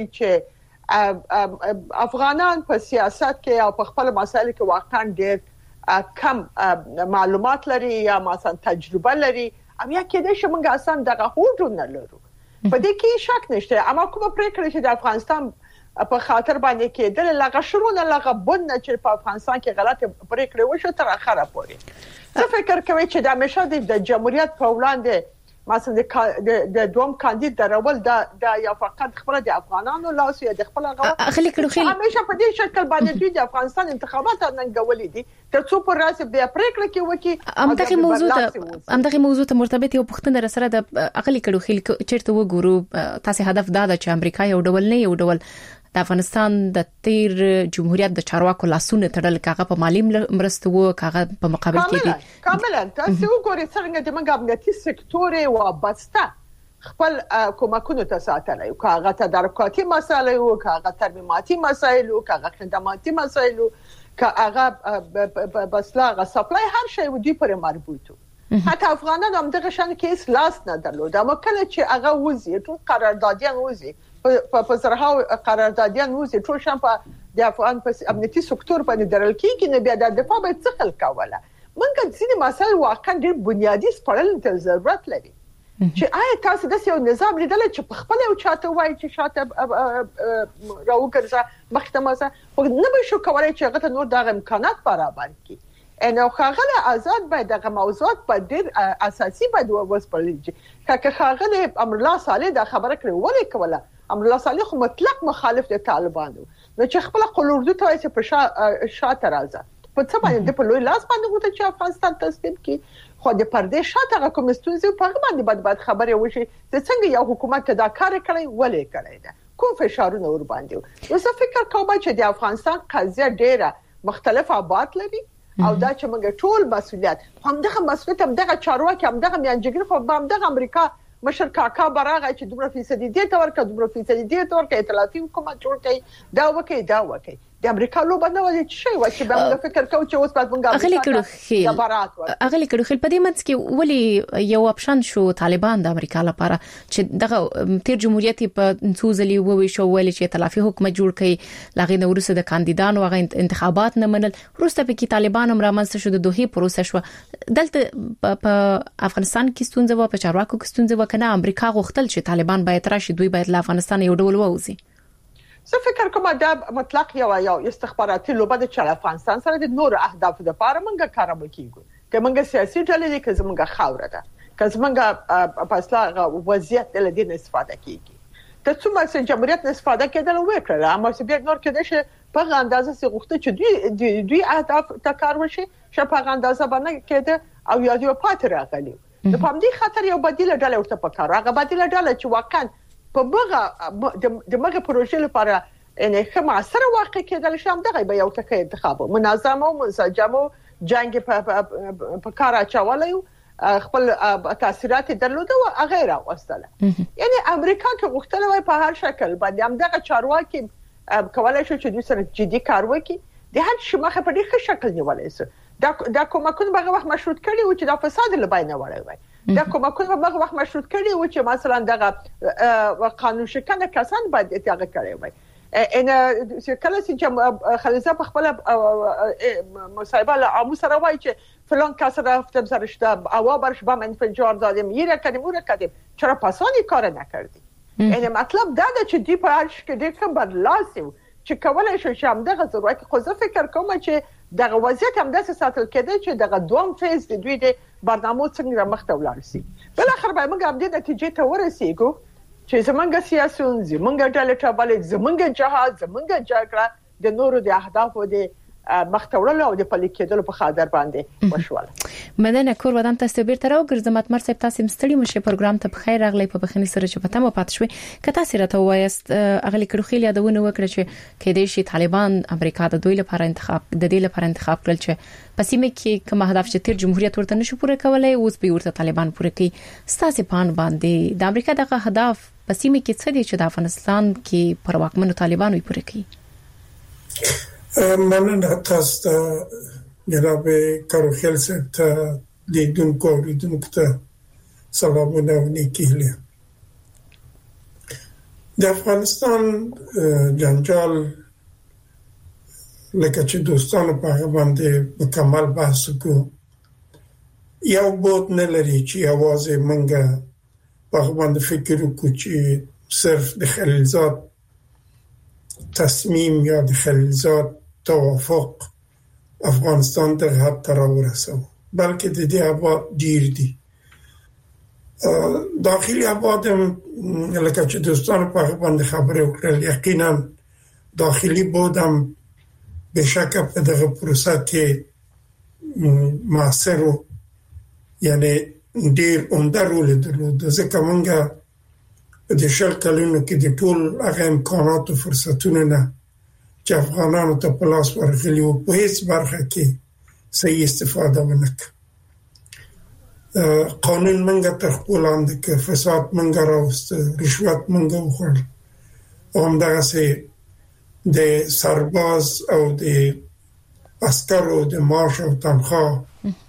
E: چې افغانان په سیاست کې او په خپل مسایل کې واقعا ډېر کم معلومات لري یا مثلا تجربه لري ام یا کې د شمنګ آسان دغه هوډ نه لرو په دې کې شک نشته اما کومه پریکړه چې د افغانستان په خاطر باندې کې د لغه شرونه لغه بن چې په افغانستان کې غلطه پریکړه وشو تر اخره پورې زه فکر کوم چې د همیشه د جمهوریت په وړاندې مثلا د دوم کاندید درول دا د یو فقط خبره د افغانانو لاس یا د خپل غوا
C: خلک کړو
E: همیشه په دې شکل باندې دوی د افغانستان انتخابات ننګولې دي تر څو پر راسي بیا پریکړه کې وکي
C: امدغه موضوع ته امدغه موضوع ته مرتبط یو پښتنه سره د اقلی کړو خلک چیرته وګورو تاسو هدف دا ده چې امریکا یو ډول نه یو ډول د افغانستان د تیر جمهوریت د چارواکو لاسونه تړل کاغه په مالی مرسته وو کاغه په مقابل کې دي
E: کاملا تاسو وګورئ څنګه د منګ امنیتي سکتور او بسته خپل کومکونو ته ساتلای او کاغه تدارکاتي مسایل او کاغه ترمیماتي مسایل او کاغه خدماتي مسایل کاغه بسلاغه سپلای هر شی ودی پر مربوطو حتی افغانان هم دغه شان کیس لاس نه درلود اما کله چې هغه وزي ټول قراردادیان وزي په زرهاو قراردادیان وزي ټول شان په د افغان په امنیتي سکتور باندې درل کېږي نه بیا د دفاع به څه خل کوله مونږ ځینې مسایل واقعا ډېر بنیادی سپړل ته ضرورت لري چې آیا تاسو د یو نظام لیدل چې په خپل یو چاته وایي چې شاته راوګرځه مخته خو نه به شو کولای چې هغه ته نور دغه امکانات برابر کړي انه خاغله آزاد باید دغه موضوعات په ډېر اساسي باید وسپړل چې خاغله امرالله صالح دا خبره کړې ولې کوله امرالله صالح خو مطلق مخالف د طالبانو نو چې خپل قلوردو ته چې په شاته راځه په څه باندې په لوی لاس باندې وته چې افغانستان تسلیم کی خو د پردې شاته هغه کوم ستونزې په هغه باندې باید باید خبرې وشي چې څنګه یو حکومت دا کار کوي ولې کوي دا کوم فشارونه ور باندې نو زه فکر کوم چې د افغانستان قضیه ډیره مختلفه ابعاد لري او دا چې موږ ټول مسؤلیت همدغه مسؤلیت همدغه چارواکي همدغه میانجګر خو همدغه امریکا مشر کاکا براغه چې دومره فیصدي دي تور کا دومره فیصدي دي تور کا ائتلافي حکومت جوړ کړي دا وکي دا وکي د امریکا لو باندې ولې شي و چې به موږ فکر کوو چې اوس په موږ
C: اغلی کړو خیل اغلی کړو خیل په دې منځ کې ولی یو اپشن شو طالبان د امریکا لپاره چې دغه تیر جمهوریت په نسوزلی ووي شو ویل چې ائتلافي حکومت جوړ کړي لاغې نو ورسره د کاندیدانو هغه انتخابات نه منل روسته په کې طالبان هم رامنځته شو د دوه پروسه شو دلته په افغانستان کې ستونزه و په چارواکو کې ستونزه و کنه امریکا غوښتل چې طالبان باید راشي دوی باید له افغانستان یو ډول ووزي
E: زه فکر کوم دا مطلق یو یو استخباراتي لوبه د چل افغانستان سره د نور اهداف د لپاره مونږه کارو کیږو که مونږه سیاسي ډلې دي که مونږه خاوره ده که مونږه په اصله وضعیت له دې استفاده کیږي ته څومره چې جمهوریت استفاده کېدل وکړه اما چې بیا نور کېده چې په اندازه سي غوښته چې دوی دوی اهداف تکار وشي چې په اندازه باندې کېده او یادو پاتې راغلي نو په دې خاطر یو بدیل ډله ورته پکاره هغه بدیل ډله چې واقعا په بغه د مغه پروژې لپاره ان خمه سره واقع کېدل شم دغه به یو تکه انتخاب منظم او منسجم او جنگ په په کار اچولای خپل تاثیرات درلوده او غیر واستله. یعنی امریکا کې غوښتل وای په هر شکل باندې همدغه چارواکي کولای شو چې دوی سره جدي کار وکړي د هر شي مخه په ډېر شکل نیولای شي. دا دا کومکونه به وخت مشروط کړي او چې دا فساد له باندې وړي وای دا کومکونه به وخت مشروط کړي او چې مثلا دغه قانون شکنه کسان باندې اتیاغه کړي وای ان کله چې خلیزه په خپل مصاحبه له عامو سره وای چې فلان کس رفتم سرشته اوا برش با من فنجار دادم یه کردیم اون کردیم چرا پاسانی کار نکردی یعنی مطلب دا ده چې دی په هرش کې ډېر کم بدلاسي چې کولای شو چې هم دغه ضرورت خو زه فکر کوم چې دغه وضعیت هم داسې ساتل کېده چې دغه دوم فیز د دوی د برنامه څنګه مخته ولاړ شي. بل اخر به موږ هم د نتیجې ته ورسېږو چې زمونږ سیاسيون زمونږ ډلې ټابلې زمونږ جهاد زمونږ جګړه د نورو د اهدافو د مخته وړلو او د پلي کېدلو په خاطر باندې وشوله.
C: مدنه کور ودان تاسو بیرته راو ګرځم اتمر صاحب تاسو مستړي مشه پروګرام ته بخیر راغلی په بخنی سره چې پته مو پات شوي که تاسو راته وایست اغلی کړو خېل یادونه وکړه چې کې د شي طالبان امریکا د دوی لپاره انتخاب د دې لپاره انتخاب کړل چې پسیمه کې کوم هدف چې تیر جمهوریت ورته نشو پوره کولای اوس به ورته طالبان پوره کوي. ستاسو پان باندې د امریکا دغه هدف پسیمه کې څه دي چې د افغانستان کې پر واکمنو طالبانو پوره کوي؟
F: مننه تاسو جناب کاروخیل صاحب ته لیدونکو لیدونکو ته سلامونه او نیکیله. د افغانستان جنجال لکه چې دوستانو په باندې مکمل بحث وکړو یو بود نه لري چې اواز منګه په باندې فکر وکړو چې صرف د خلیلزاد تصمیم یا د خلیلزاد توافق افغانستان ته حد تر ورسو بلکې د دې ابعاد ډیر دي. داخلي ابعاد لکه چې دوستان په باندې خبرې وکړل یقینا داخلي بودم به شک په دغه پروسه کې موثر یعنی ډیر عمده رول درلود ځکه مونږه د شل کلونو کې د ټول هغه امکانات او فرصتونو نه چې افغانانو ته په لاس ورغلي وو په هیڅ برخه کې صحیح استفاده ونه کړه. قانون منګه تر خپل لاندې کې فساد منګه راوست رشوت منګه وخوړ او همدغه سي د سرباز او د عسکرو د معاش او تنخواه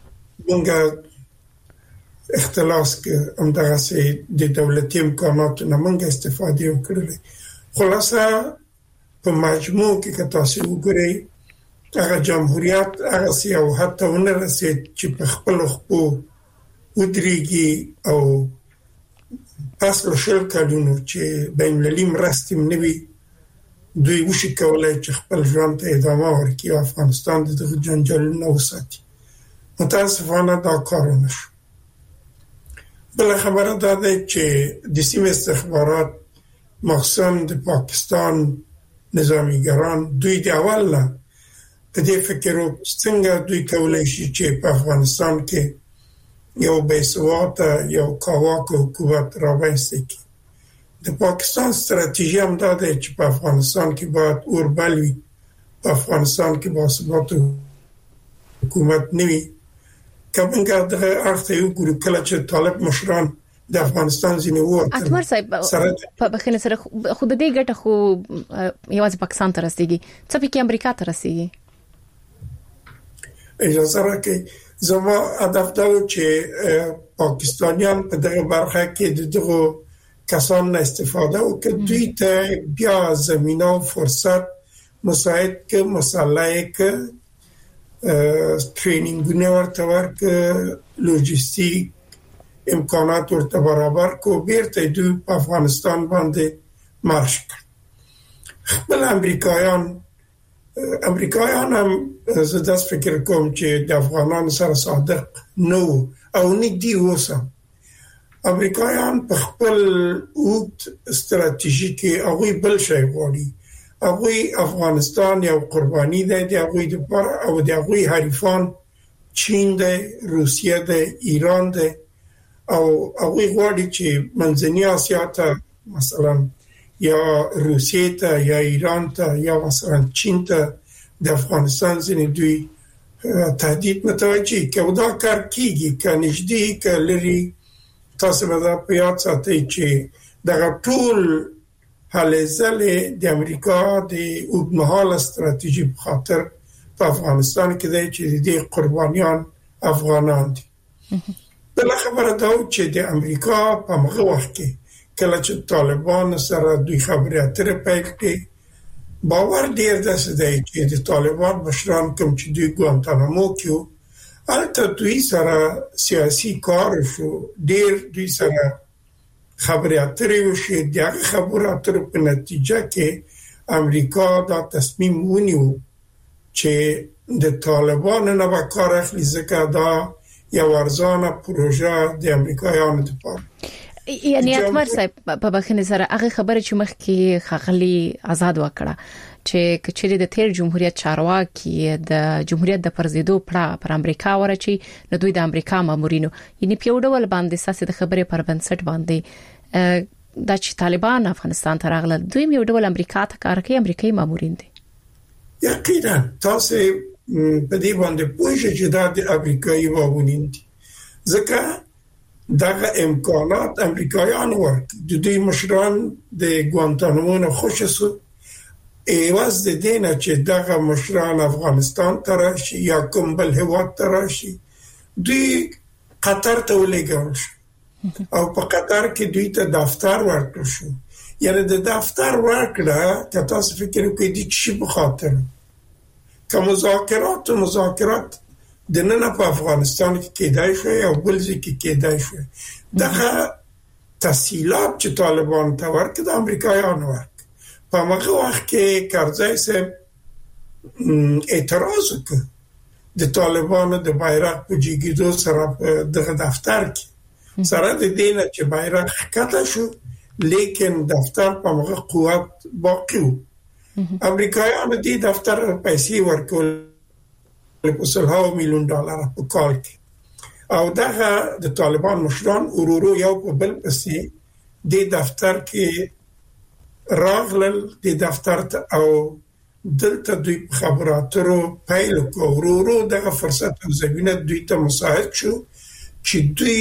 F: منګه اختلاس کې همدغه سي د دولتي امکاناتو نه منګه استفاده وکړلې. خلاصه په مجموع کې که تاسو وګورئ هغه جمهوریت هغه سیاو حتی ونه رسید چې په خپل خپو ودرېږي او پس له شل کلونو چې بین المللي مرستې نوي دوی وشي کولای چې خپل ژوند ته ادامه ورکړي او افغانستان د دغه جنجالونو وساتي. متاسفانه دا کار ونه شو. بل خبره دا ده چې د سیمې استخبارات مخصوصا د پاکستان نظامیګران دوی د اول نه په دې فکر څنګه دوی کولای شي چې په افغانستان کې یو بیسواته یو کاواکو حکومت راوستي. د پاکستان ستراتیژي هم دا ده چې په افغانستان کې باید اوربلوي په افغانستان کې باثباته حکومت نوي. کمنګه دغه اړخ یو ګورو کله چې طالب مشران د افغانستان ځینې ووتل.
C: اتمر صاحب په بخښنه سره خود دې ګټه خو یوازې پاکستان ته رسیدي څه په کې امریکا ته رسیدي؟
F: اجازه راکړئ زما هدف دا و چې پاکستانیان په دغه برخه کې د دغه کسان استفاده وکړي دوی ته بیا زمینه او فرصت مساعد کې مسلح کې ټرینینګونه ورته ورکړي لوجستیک امکانات ورته برابر کو بیرته دوی په افغانستان باندې مارش کړ. خپل امریکایان امریکایان هم زه داس فکر کوم چې د افغانانو سره صادق نو او نه دی وسه. امریکایان په خپل اوت استراتیژي کې هغه بل شی غواړي. هغه افغانستان یو قرباني ده د هغه د پر او د هغه حریفان چین ده، روسیه ده، ایران ده او هغه غواړي چې منځنۍ اسیا ته مثلا یا روسیه ته یا ایران ته یا مثلا چین ته د افغانستان ځینې دوی تهدید متوجه که دا کار کیږي که نږدې که لري تاسو به دا په یاد ساتئ چې دغه ټول هلې ځلې د امریکا د اوږدمهاله ستراتیژي په خاطر په افغانستان کې دی چې د قربانیان افغانان دي. بله خبره دا چې د امریکا په هغه وخت کې کله چې طالبان سره دوی خبرې اترې پیل کړې باور ډیر داسې دی چې د طالبان مشران کوم چې دوی ګوانتانامو کې هلته دوی سره سیاسي کار شو ډیر دوی سره خبرې اترې وشي دغه خبرې اترې په نتیجه کې امریکا دا تصمیم ونیو چې د طالبان نه به کار اخلي ځکه دا یو ارزانه پروژه د امریکایانو لپاره.
C: یعنی اتمر صاحب په بخښنې سره هغه خبره چې مخکې خغلی آزاد وکړه چې کچېری د تیر جمهوریت چارواکي د جمهوریت د پرزیدو پړه پر امریکا ورچی د دوی د امریکا مامورینو یعنی په ډول باندې ساسي د خبره پر بنسټ باندې د چې طالبان افغانستان ته راغله دوی یو ډول امریکا ته کار کوي امریکایي مامورین دي.
F: یقینا تاسو په دې باندې پوښتنه چې دا د امریکایي مامورین دي ځکه دغه امکانات امریکایان ورک د دوی مشران د ګوانتانامو نه خوشسو ایواز د دینه چې دغه مشران افغانستان ته راشي یا کوم بل هیواد ته راشي دوی قطر ته ولېږل شو او په قطر کې دوی ته دفتر ورکړ شو یعنی د دفتر ورکړه که تاسو فکر وکړئ د چی په خاطر که مذاکرات و مذاکرات د نن په افغانستان کې کېدای شي او بل ځای کې کېدای شي دغه تسهیلات چې طالبان ته ورکړي د امریکایانو ورک په هغه وخت کې کارځای صاحب اعتراض وکړ د طالبانو د بیرغ په جګیدو سره دغه دفتر کې سره د دینه چې بیرغ ښکته شو لیکن دفتر په هغه قوت باقی و امریکایانو دې دفتر پیسې ورکول په سلهاو میلیون ډالر په کال کې او دغه د طالبان مشران ورورو یو په بل پسې د دفتر کې راغلل د دفتر ته او دلته دوی خبراتو پیل کو ورورو دغه فرصت او زمينه دوی ته مساعد شو چې دوی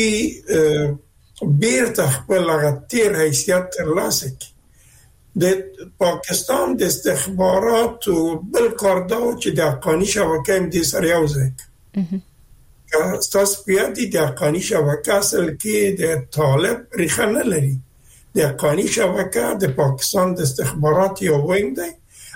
F: بیرته خپل هغه تیر حیثیت ترلاسه کړي. د پاکستان د استخباراتو بل کار دا چې د افغاني شبکې هم د سره یو ځای تاسو پیادي د افغاني شبکې اصل کې د طالب ریښه نه لري د افغاني شبکې د پاکستان د استخبارات یو وینګ دی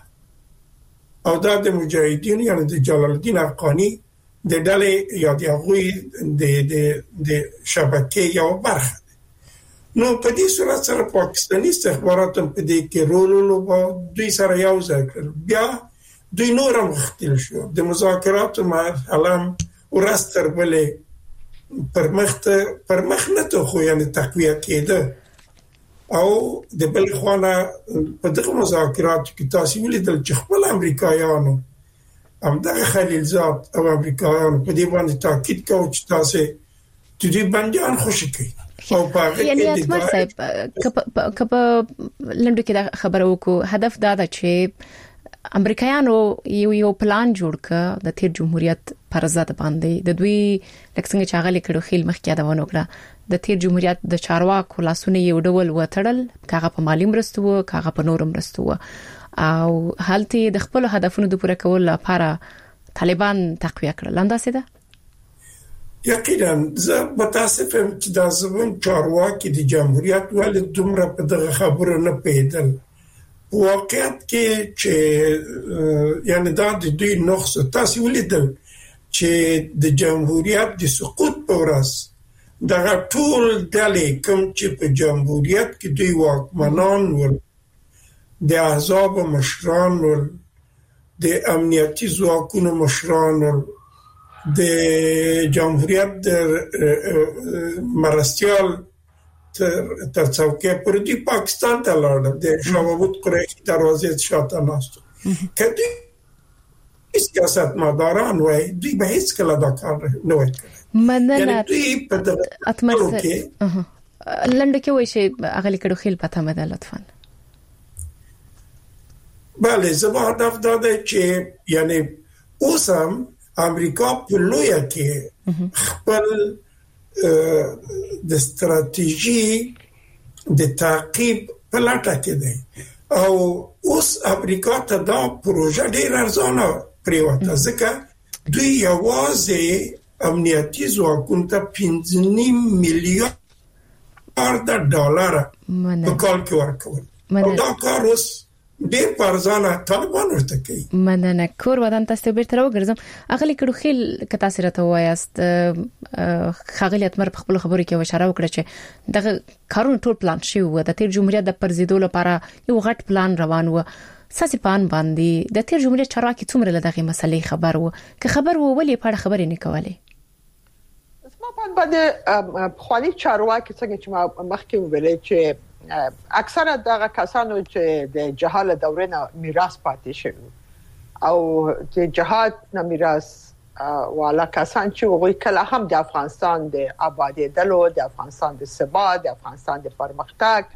F: او دا د مجاهدین یعنی د جلال الدین افغاني د ډلې یا د هغوی د د شبکې یو برخه نو په دې صورت سره پاکستاني استخبارات په دې کې رول لوبو دوی سره یو ځای کړ بیا دوی نور هم غختل شو د مذاکراتو مرحله ورستر بلې پرمخته پرمخنه ته خو یعنی تقویه کېده او د بل خوانه په دغه مذاکراتو کې تاسو ولیدل چې خپل امریکایانو هم دغه خلیلزاد او امریکایانو په دې باندې تاکید کوي چې تاسو د دې بنديان خوشی کوي
C: یعنی اتمر صاحب کپ لنډو کې دا خبره وکړو هدف دا ده چې امریکایانو یو یو پلان جوړ کړ د تیر جمهوریت پر ضد باندې د دوی لکه څنګه چې هغه لیکلو خیل مخکې دا ونه کړه د تیر جمهوریت د چارواکو لاسونه یو ډول وټړل کاغه په مالی مرستو کاغه په نورم مرستو او حالت د خپل هدفونو د پوره کولو لپاره طالبان تقویه کړل انداسه ده
F: یقینا زه متاسفم چې دا زمون چارواکي د جمهوریت ولې دومره په دغه خبره نه پیدل واقعیت کې چې یعنی دا د دوی نقص تاسو ولیدل چې د جمهوریت د سقوط په ورځ دغه ټول ډلې کوم چې په جمهوریت کې دوی واکمنان ول د احزاب مشران ول د امنیتي ځواکونو مشران ول د جمهوریت د مرستيال تر څوکې پر دی پاکستان ته لاړل د شوابود قریشي دروازې شاته ناستو کدی سیاست مداران وای دوی به هیڅ کله دا کار نه وکړي
C: مننه اتمر لنډ کې وای شي اغلی کډو خیل پته مده لطفا
F: بله زما هدف دا دی چې یعنی اوسم امریکا په لویه کې خپل د ستراتیژي د تعقیب په لټه کې دی او اوس امریکا ته دا پروژه ډیر ارزانه پریوته ځکه دوی یوازې امنیتي ځواکونو ته پنځه نیم میلیارډ ډالر په کال کې ورکول او دا کار اوس ډیر پرځانه طالبان ورته کوي.
C: مننه. کور ودان تاسو بیرته راوګرځم. اغلی کډو خیل ک تاسو راته وایاست خاغلی اتمر په خپل خبرو کې اشاره وکړه چې دغه کارون ټول پلان شي و د تیر جمهوریت د پرزیدو لپاره یو غټ پلان روان و. ساسي پان باندې د تیر جمهوریت چارواکي څومره له دغه مسلې خبر و که خبر و ولې په اړه خبرې نه کولې؟
E: اسما پان باندې خواني چارواکي څنګه چې ما مخکې ویلې چې اکثره دغه کسانو چې د جهاد دورې نه میراث پاتې شوی او د جهاد نه میراث والا کسان چې وګوري کله هم د افغانستان د آبادی دلو د افغانستان د ثبات د افغانستان د پرمختګ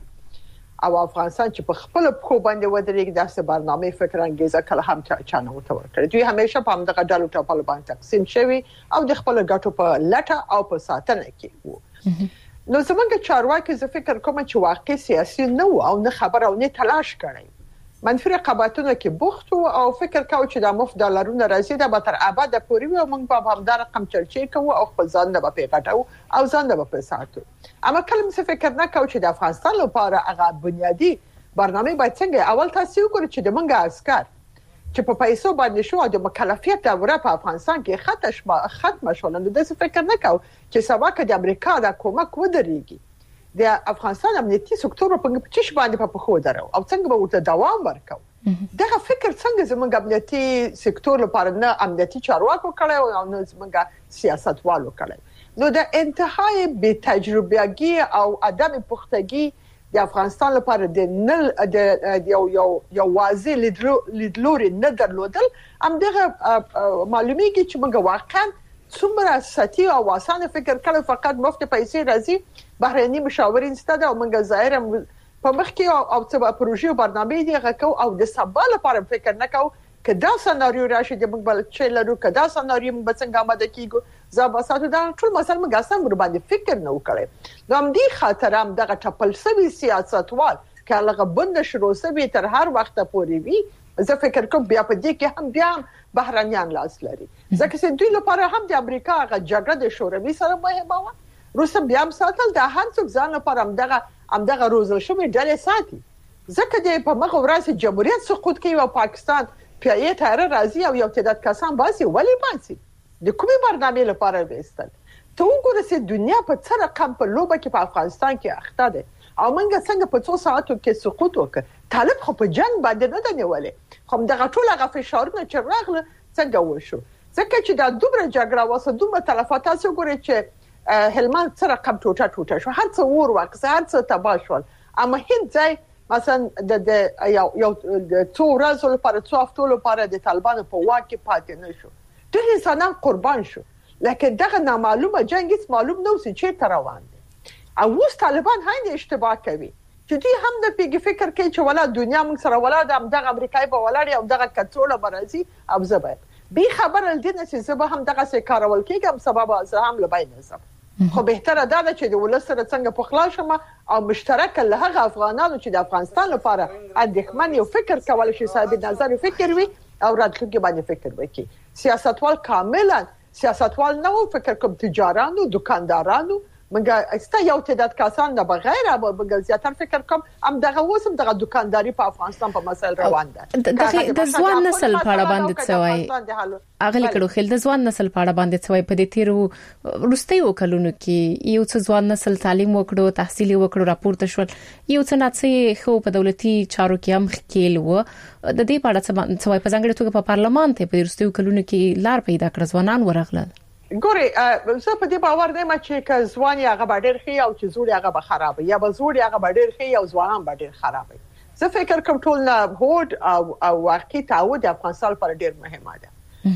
E: او افغانستان چې په خپل خو باندې ودرېږي داسې برنامه فکر انګیزه کله هم چانه وته ورکړي. دوی همیشه په همدغه ډلو ټاپل باندې تقسیم شوی او د خپل ګټو په لټه او په ساتنه کې وو. نو زمونږ چارواکي زه فکر کوم چې واقعي سیاسي نه او نه خبر او نه تلاش کړي منفي رقابتونه کې بوخت او فکر کاوه چې د مفت ډالرونو راځي د به تر ابد پورې او موږ په همدار رقم چرچې کوو او خپل ځان نه به پیغټو او ځان نه به ساتو. اما کله څه فکر نه کاوه چې د افغانستان لپاره هغه بنیادی برنامه باید څنګه اول تاسو وګورئ چې د منګه عسكر چې په پیسو باندې شو د مکلفیت دوره په افغانستان کې ختم ختم شول. نو د څه فکر نه کاوه چې سبا کې د امریکا د کومک ودرېږي د افغانستان امنیتي سکتور په پچیش باندې په خو درو او څنګه به ورته دوام ورکو. دغه فکر څنګه زموږ امنیتي سکتور لپاره نه امنیتي چارواکو کړی او نه زموږ سیاستوالو کړی. نو د انتهای بې تجربهګي او عدم پختګي د افغانستان لپاره د نل د یو یو یو واضح لیدلوري نه درلودل هم دغه معلومیږي چې موږ واقعا څومره ساتي او واسانه فکر کړو فقط مفت پیسې راځي بهرني مشاورین ستاده او موږ ظاهرا په مخ کې او څه پروژې او برنامه دي غو او د سبا لپاره فکر نه کوو کدا سناریو راشي د موږ بل چې لرو کدا سناریو موږ څنګه آماده کیږو زاباساتو دا ټول مثلا موږ سم ور باندې فکر نه وکړي. نو هم دي خاطر هم دغه ټپل سوي سیاستوال کله بند شروع سوي تر هر وخت پورې وي زه فکر کوم بیا په دې کې هم بیا بهرانيان لاس لري ځکه چې دوی لپاره هم د امریکا غ جګړه د شوروي سره مهمه و. روس بیا هم ساتل د هر څوک ځان لپاره هم دغه هم دغه روزل شوی ډلې ساتي ځکه د په مغه ورځ جمهوریت سقوط کوي او پاکستان پیایي تر راځي او یو تعداد کسان باسي ولی باسي د کومې برنامه لپاره وستل. ته وګوره چې دنیا په څه رقم په لوبه کې په افغانستان کې اخته ده او موږ څنګه په څو ساعتو کې سقوط وکړ. طالب خو په جنگ باندې نه دی نیولې خو دغه ټول هغه فشارونه چې راغله څنګه وشو ځکه چې دا دومره جګړه واسه دومره تلفات تاسو ګورئ چې هلمند څه رقم ټوټه ټوټه شو هر څه ور وکړ هر څه تباه شول. اما هیڅ ځای مثلا د د یو یو څو ورځې لپاره څو هفتو لپاره د طالبانو په واک کې پاتې نه شو. ټول انسانان قربان شو لکه دغه نامعلومه جنگ هیڅ معلوم نه وسی چې تر روان دي او اوس طالبان هاي اشتباه کوي چې دوی هم د پیګ فکر کوي چې ولا دنیا موږ سره ولا د دغه امریکای په ولاړ او دغه کټرول برازي او زبر به خبر ال دې نه چې زبر هم دغه څه کارول کېږي هم سبب هم لبای نه خو بهتره ده چې د ولسره څنګه په خلاص شمه او مشترک له هغه افغانانو چې د افغانستان لپاره اندېښمن یو فکر کول شي صاحب نظر فکر وي او راتلونکي باندې فکر وکړي. سیاستوال کاملا سیاستوال نه و فکر کوم تجارانو دکاندارانو منګه استا یو تعداد کسان نه بغیر او بغیر زیاتر فکر کوم هم دغه وسم دغه دکانداري په افغانستان په مسل روان ده.
C: د ځوان نسل په اړه باندې څه وایي اغلی کړو خل د ځوان نسل په اړه باندې څه وایي په دې تیرو روستیو کلونو کې یو څه ځوان نسل تعلیم وکړو تحصیل وکړو راپورته شول یو څه ناڅي خو په دولتي چارو کې هم خېل و د دې په اړه څه وایي په ځانګړي توګه په پارلمان ته په روستیو کلونو کې لار پیدا کړ ځوانان ورغلل.
E: ګوري زه په دې باور نه ما چې ک ځوان یا غ باډر خي او چې زوړ هغه به خراب یا به زوړ هغه باډر خي او ځوانان باډر خراب. زه فکر کوم ټول نه هوډ او او واقعي تعود افغانستان پر ډیر مهمه ده.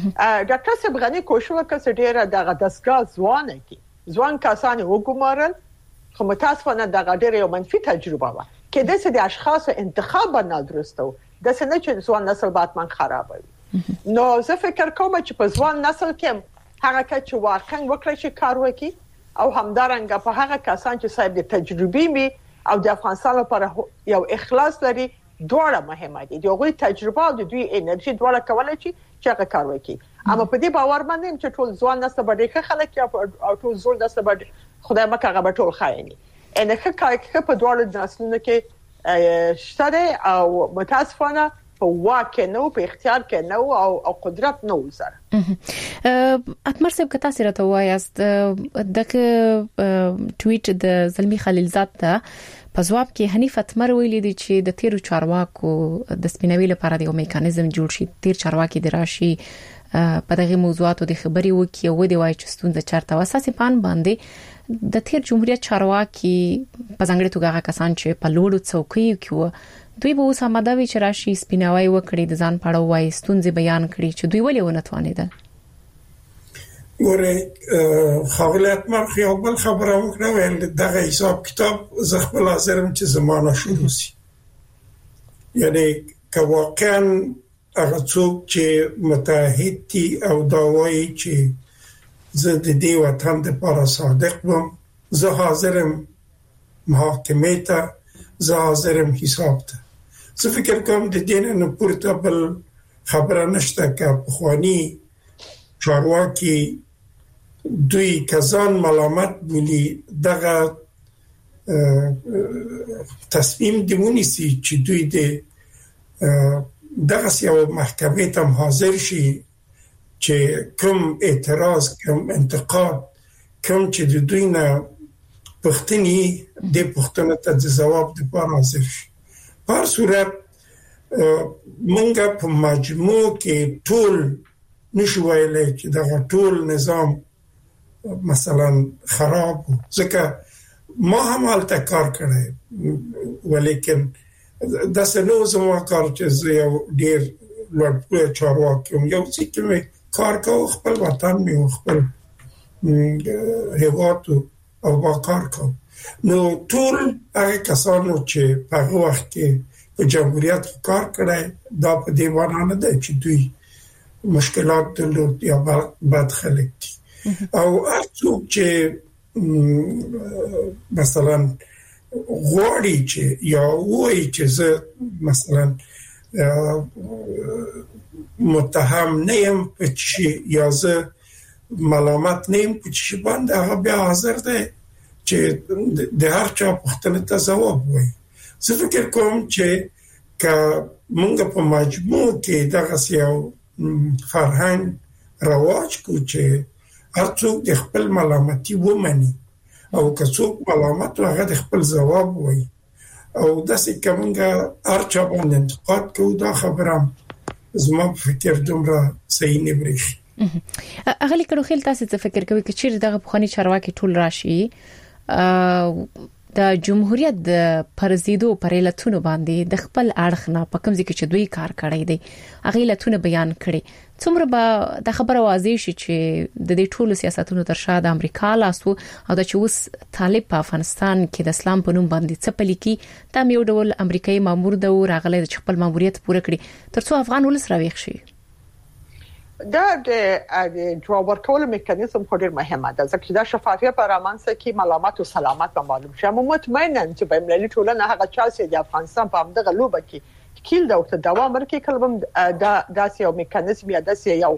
E: ډاکټر سبغانی کوشش وکړ ډیر دغه دسګه ځوان کی ځوان کسان وګمارل خو متاسفانه دغه ډیر یو منفي تجربه و کې د څه د اشخاص انتخاب نه درسته د څه نه چې ځوان نسل باتمن خرابوي نو زه فکر کوم چې په ځوان نسل کې هغه چې واقعا وکړي چې کار وکړي او همدارنګه په هغه کسان چې صاحب د تجربې می او د افغانستان لپاره یو اخلاص لري دواړه مهمه دي. دوی تجربه او دوی انرژي دواړه کولای شي چې هغه کار وکړي. اما په دې باور باندې چې ټول ځوان نسل باندې خلک او ټول زوړ نسل باندې خدای مکه هغه ټول خايني. ان که که په دواړو نسلونو کې شته او متاسفانه په واقع نو په اختیار کې نو او او قدرت نو سره
C: اتمر صاحب کتا سره ته وایست دغه ټویټ د زلمی خلیلزاد ته په جواب کې حنیف اتمر ویلي دي چې د تیرو چارواکو د سپینوي لپاره د میکانیزم جوړ شي تیر چارواکي د راشي په دغه موضوعاتو د خبري وکي او د وای چې ستونزه چارته واساسي پان باندې د تیر جمهوریت چارواکي په ځانګړي توګه هغه کسان چې په لوړو څوکیو کې دوی به اوس هم دا وی چې راشي سپیناوي وکړي د ځان پاړو وای ستونزې بیان کړي چې دوی ولې ونه توانیدل.
F: ګوره خپلات مرخي او بل خبره وکړه ول دغه حساب کتاب زه خپل لازم چې زمانه شروع شي. یعنی که واقعا هغه څوک چې متحد دي او دا وایي چې زه د دې وطن لپاره صادق وم زه حاضرم محاکمه ته زه حاضرم حساب ته. زه فکر کوم د دین نه پورته بل خبره نشته که بخوانی چارواکي دوی کزان ملامت بولی دغه تصمیم دیمونی سی چې دوی د دغه یو محکمه ته حاضر شي چې کوم اعتراض کوم انتقاد کوم چې د دوی نه پښتني د پښتنو ته د جواب لپاره حاضر شي. په صورت مونږه په مجموع کې ټول نشو ویلای چې دا ټول نظام مثلا خراب ځکه ما هم حالت کار کړی ولیکن دا څنګه زموږ کار چې یو ډیر لوړ چارواکي یو څه کار کوي خپل وطن می خپل هیواد او با کار کوي. نو ټول هغه کسانو چې په هغه وخت کې په جمهوریت کې کار کړی دا په دې معنی نه ده چې دوی مشکلات درلود یا بد خلک دي او هر څوک چې مثلا غواړي چې یا وایي چې زه مثلا متهم نه یم په شي یا زه ملامت نه یم په شي باندې هغه بیا حاضر دی چې د هر چا پوښتنه ته ځواب وایي. زه فکر کوم چې که موږ په مجموع کې دغه یو فرهنګ رواج کو چې هر څوک د خپل ملامتي ومني او که څوک ملامت هغه د خپل ځواب وایي او داسې کومه هر چا باندې انتقاد کوي دا خبره زما په فکر دومره صحیح نه بریښي.
C: اغلی کړو خل تاسو څه فکر کوي چې چیرې دغه بخونی چارواکي ټول راشي د جمهوریت د پرزیدو پرېلتونو باندې د خپل اړخ نه په کوم ځکه چې دوی کار کړی دی اغه لتونه بیان کړي څومره به د خبره واضح شي چې د دې ټولو سیاستونو تر شا د امریکا لاسو او د چوس طالب په افغانستان کې د اسلام په نوم باندې څپلی کی دا یو ډول امریکایي مامور د راغلي د خپل ماموریت پوره کړي ترڅو افغان ولس راويخ شي.
E: دا د جواب ورکول میکانیزم خو ډیر مهمه ده ځکه چې دا شفافیت پر امانسه کې ملامت او سلامت په معلوم شي. مو مطمئنن چې په ملي ټولنه هغه چا چې د افغانستان په همدغه لوبه کې کیل دا او دوام ورکړي کلم دا داسې یو میکانیزم یا داسې یو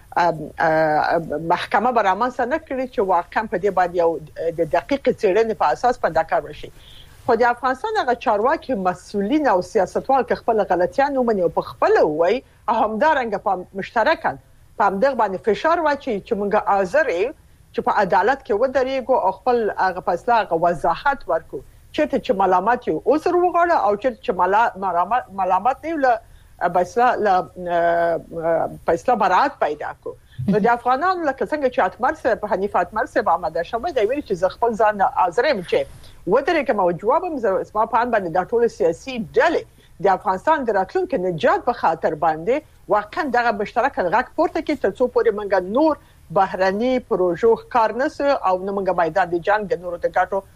E: محکمه بر امانسه نه کړی چې واقعا په دې باندې یو د دقیق څېړنې په اساس په دا کار وشي. خو د افغانستان هغه چارواکي مسؤلین او سیاستوال که خپل غلطیان ومني او په خپل وای همدارنګه په مشترکان په همدغه باندې فشار واچي چې موږ حاضر یو چې په عدالت کې ودرېږو او خپل هغه فیصله هغه وضاحت ورکو چې چې ملامت یو اوسر وغواړي او چې ملامت ملامت نه له فیصله له فیصله برات پیدا کو. نو د افغانانو لکه څنګه چې اتمر سره په حنیف اتمر سره آماده شوه دا ویل چې خپل ځان حاضر یم چې ودرېږم او جوابم زما په ان باندې د ټولو سیاسي ډلې د افغانستان د راتلونکو نجات په خاطر باندې واقعا دغه مشترک غږ پورته کې ترڅو پورې منګ نور بهرني پروژو کار نس او موږ باید د جنگ د نورو د ګټو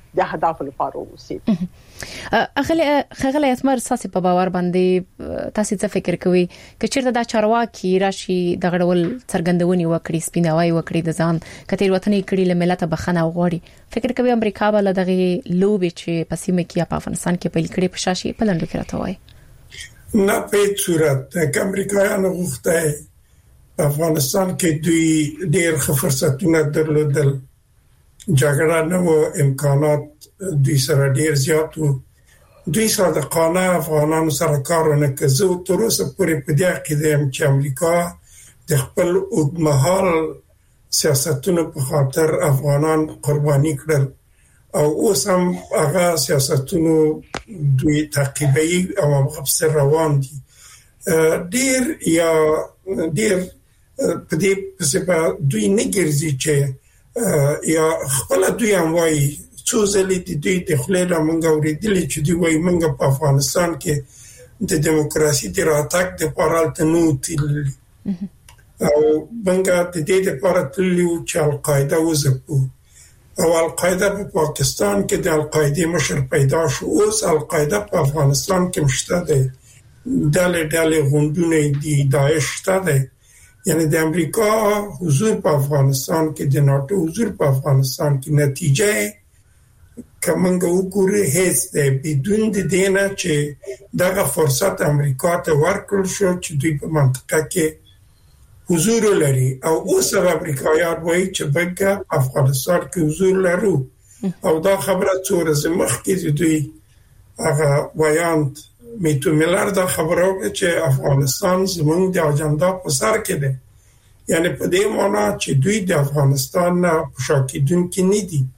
E: د اهداف لپاره وسی.
C: اغله خغله اسمر اساسي په باور باندې تاسو څه فکر کوئ چې چیرته دا چارواکي راشي د غړول څرګندونی وکړي سپیناوي وکړي د ځان کتیر وطني کړي له ملت بخنه وغوړي فکر کوي امریکا بل دغه لوبي چې پسیمه کې په افغانستان کې پیل کړي په شاشي په لندو کې راته وای
F: نه په صورت د امریکایانو غوښته افغانستان کې دوی ډېر فرصتونه درلودل جګړه نو امکانات دوی سره ډیر زیات وو دوی صادقانه افغانانو سره کارونه کوي تر اوسه پورې په دې کې د چې امریکا د خپل اوږدمهال سیاستونو په خاطر افغانان قرباني کړل او اوس هم هغه سیاستونو دوی تعقیبوي او هغه روان دي ډیر یا ډیر په دې په دوی نه ګرځي چې یا خپل دوی هم وایي څو ځلې د دوی د خلیلا مونږ اوریدلې چې دوی وایي مونږ په افغانستان کې د دیموکراسي د راتګ د پارالته نو تل او مونږ د دې لپاره تللو چې القاعده وزپو او القاعده په پاکستان کې د القاعده مشر پیدا شو اوس القاعده په افغانستان کې مشته ده ډلې ډلې غونډونه دي داعش شته ده یعنی د امریکا حضور په افغانستان کې د ناتو حضور په افغانستان کې نتیجه کومنګ وګوري هیڅ د بدون د دینه چې دغه فرصت امریکا ته ورکړل شو چې دوی په منطقه کې حضور لري او اوس امریکایان وایي چې بګه افغانستان کې حضور لرو او دا خبره څوره زمخ کې دوی هغه وایاند میتو ملر دا خبره چې افغانستان زمونږ د اجنډا په سر کې ده یعنی په دې معنی چې دوی د افغانستان نه پښاکیدون کې نه دي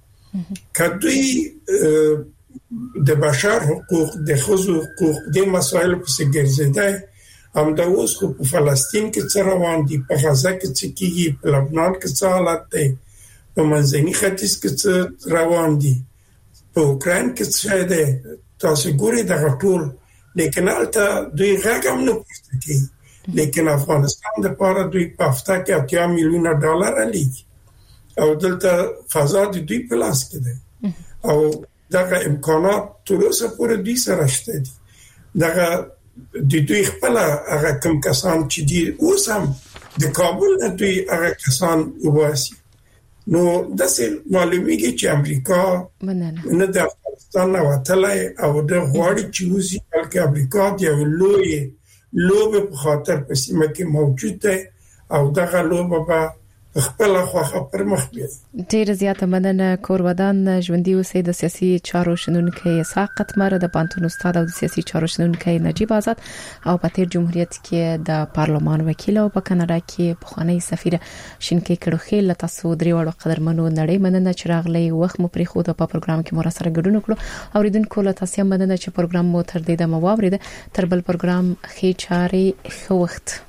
F: کدوې د بشر حقوق د ښځو حقوق د مسایلو په څیر ګرځیدای هم د اوس په فلسطین کې څه روان دي په غزه کې څه کیږي په لبنان کې څه حالت دی په منځني ختیځ کې څه روان دي په اوکراین کې څه دی تاسو ګورئ دا ټول لیکن البته دوی غږم نه پوښتنه کوي لیکن افغانستان د پاره دوی په هفته کې اتیا میلیونه ډالر لګي او دلته فضا د دوی په لاس کې ده او دغه امکانات تر اوسه پورې دوی سره شته دي دغه د دوی خپل هغه کوم کسان چې دي اوس هم د کابل نه دوی هغه کسان وباسي نو داسې معلومیږي چې امریکا نه د افغانستان نه وتلای او د غواړي چې وزي بلکې امریکا د لوی لوبه په خاطر په سیمه کې موجود ده او دغه لوبه به خپل خواخه پر مخ بیاي
C: ډیر زیاته مننه کورودان ژوندۍ اوسې د سیاسي چارو شنونکو ساقط مر د پانتون استاد او د سیاسي چارو شنونکو نجیب آزاد او په تیر جمهوریت کې د پارلمان وکیل او په کاناډا کې بخوانی سفیر شینکې کړوخیل تاسو درې وړو قدرمنو نړۍ مننه چې راغلي وخت مو پرې خو د پروګرام کې مور سره ګډون کړو اوریدونکو له تاسو مننه چې پروګرام مو تر دې د مواورید تر بل پروګرام خې چاري خو وخت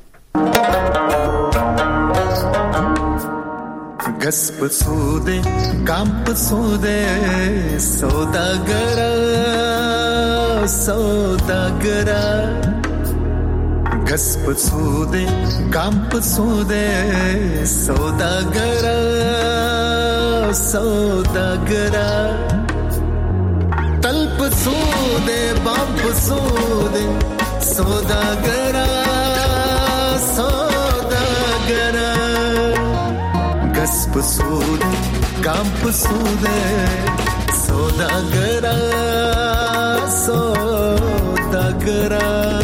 G: गस पसूदे काम पसूदे सौदागरा सौदागरा गस पसूदे काम पसूदे सौदागरा सौदागरा तल पसूदे बाम पसूदे सौदागरा सौदागरा गस पसूद काम पसूद सौदागरा सौदागरा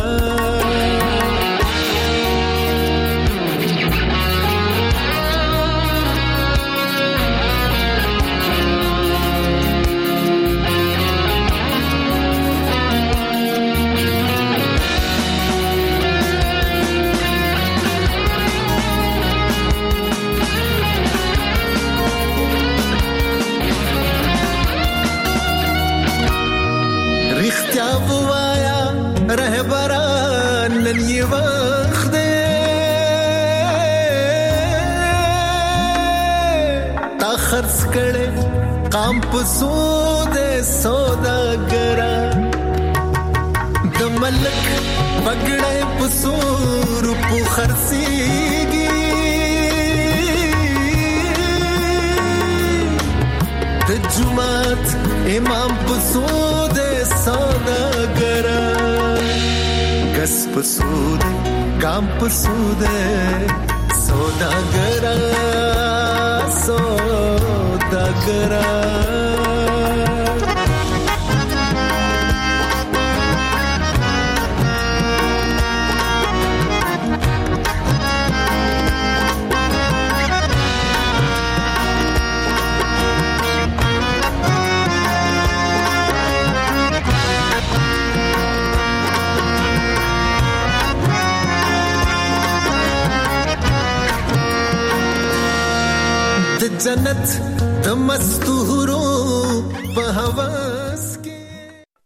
G: काम पसूद सौदागरा द मलक पगड़े पसूर पु खरसीगी द جمعات امام پسود سوداګر کس پسود کام پسود سوداګر سوداګر جنت د مستورو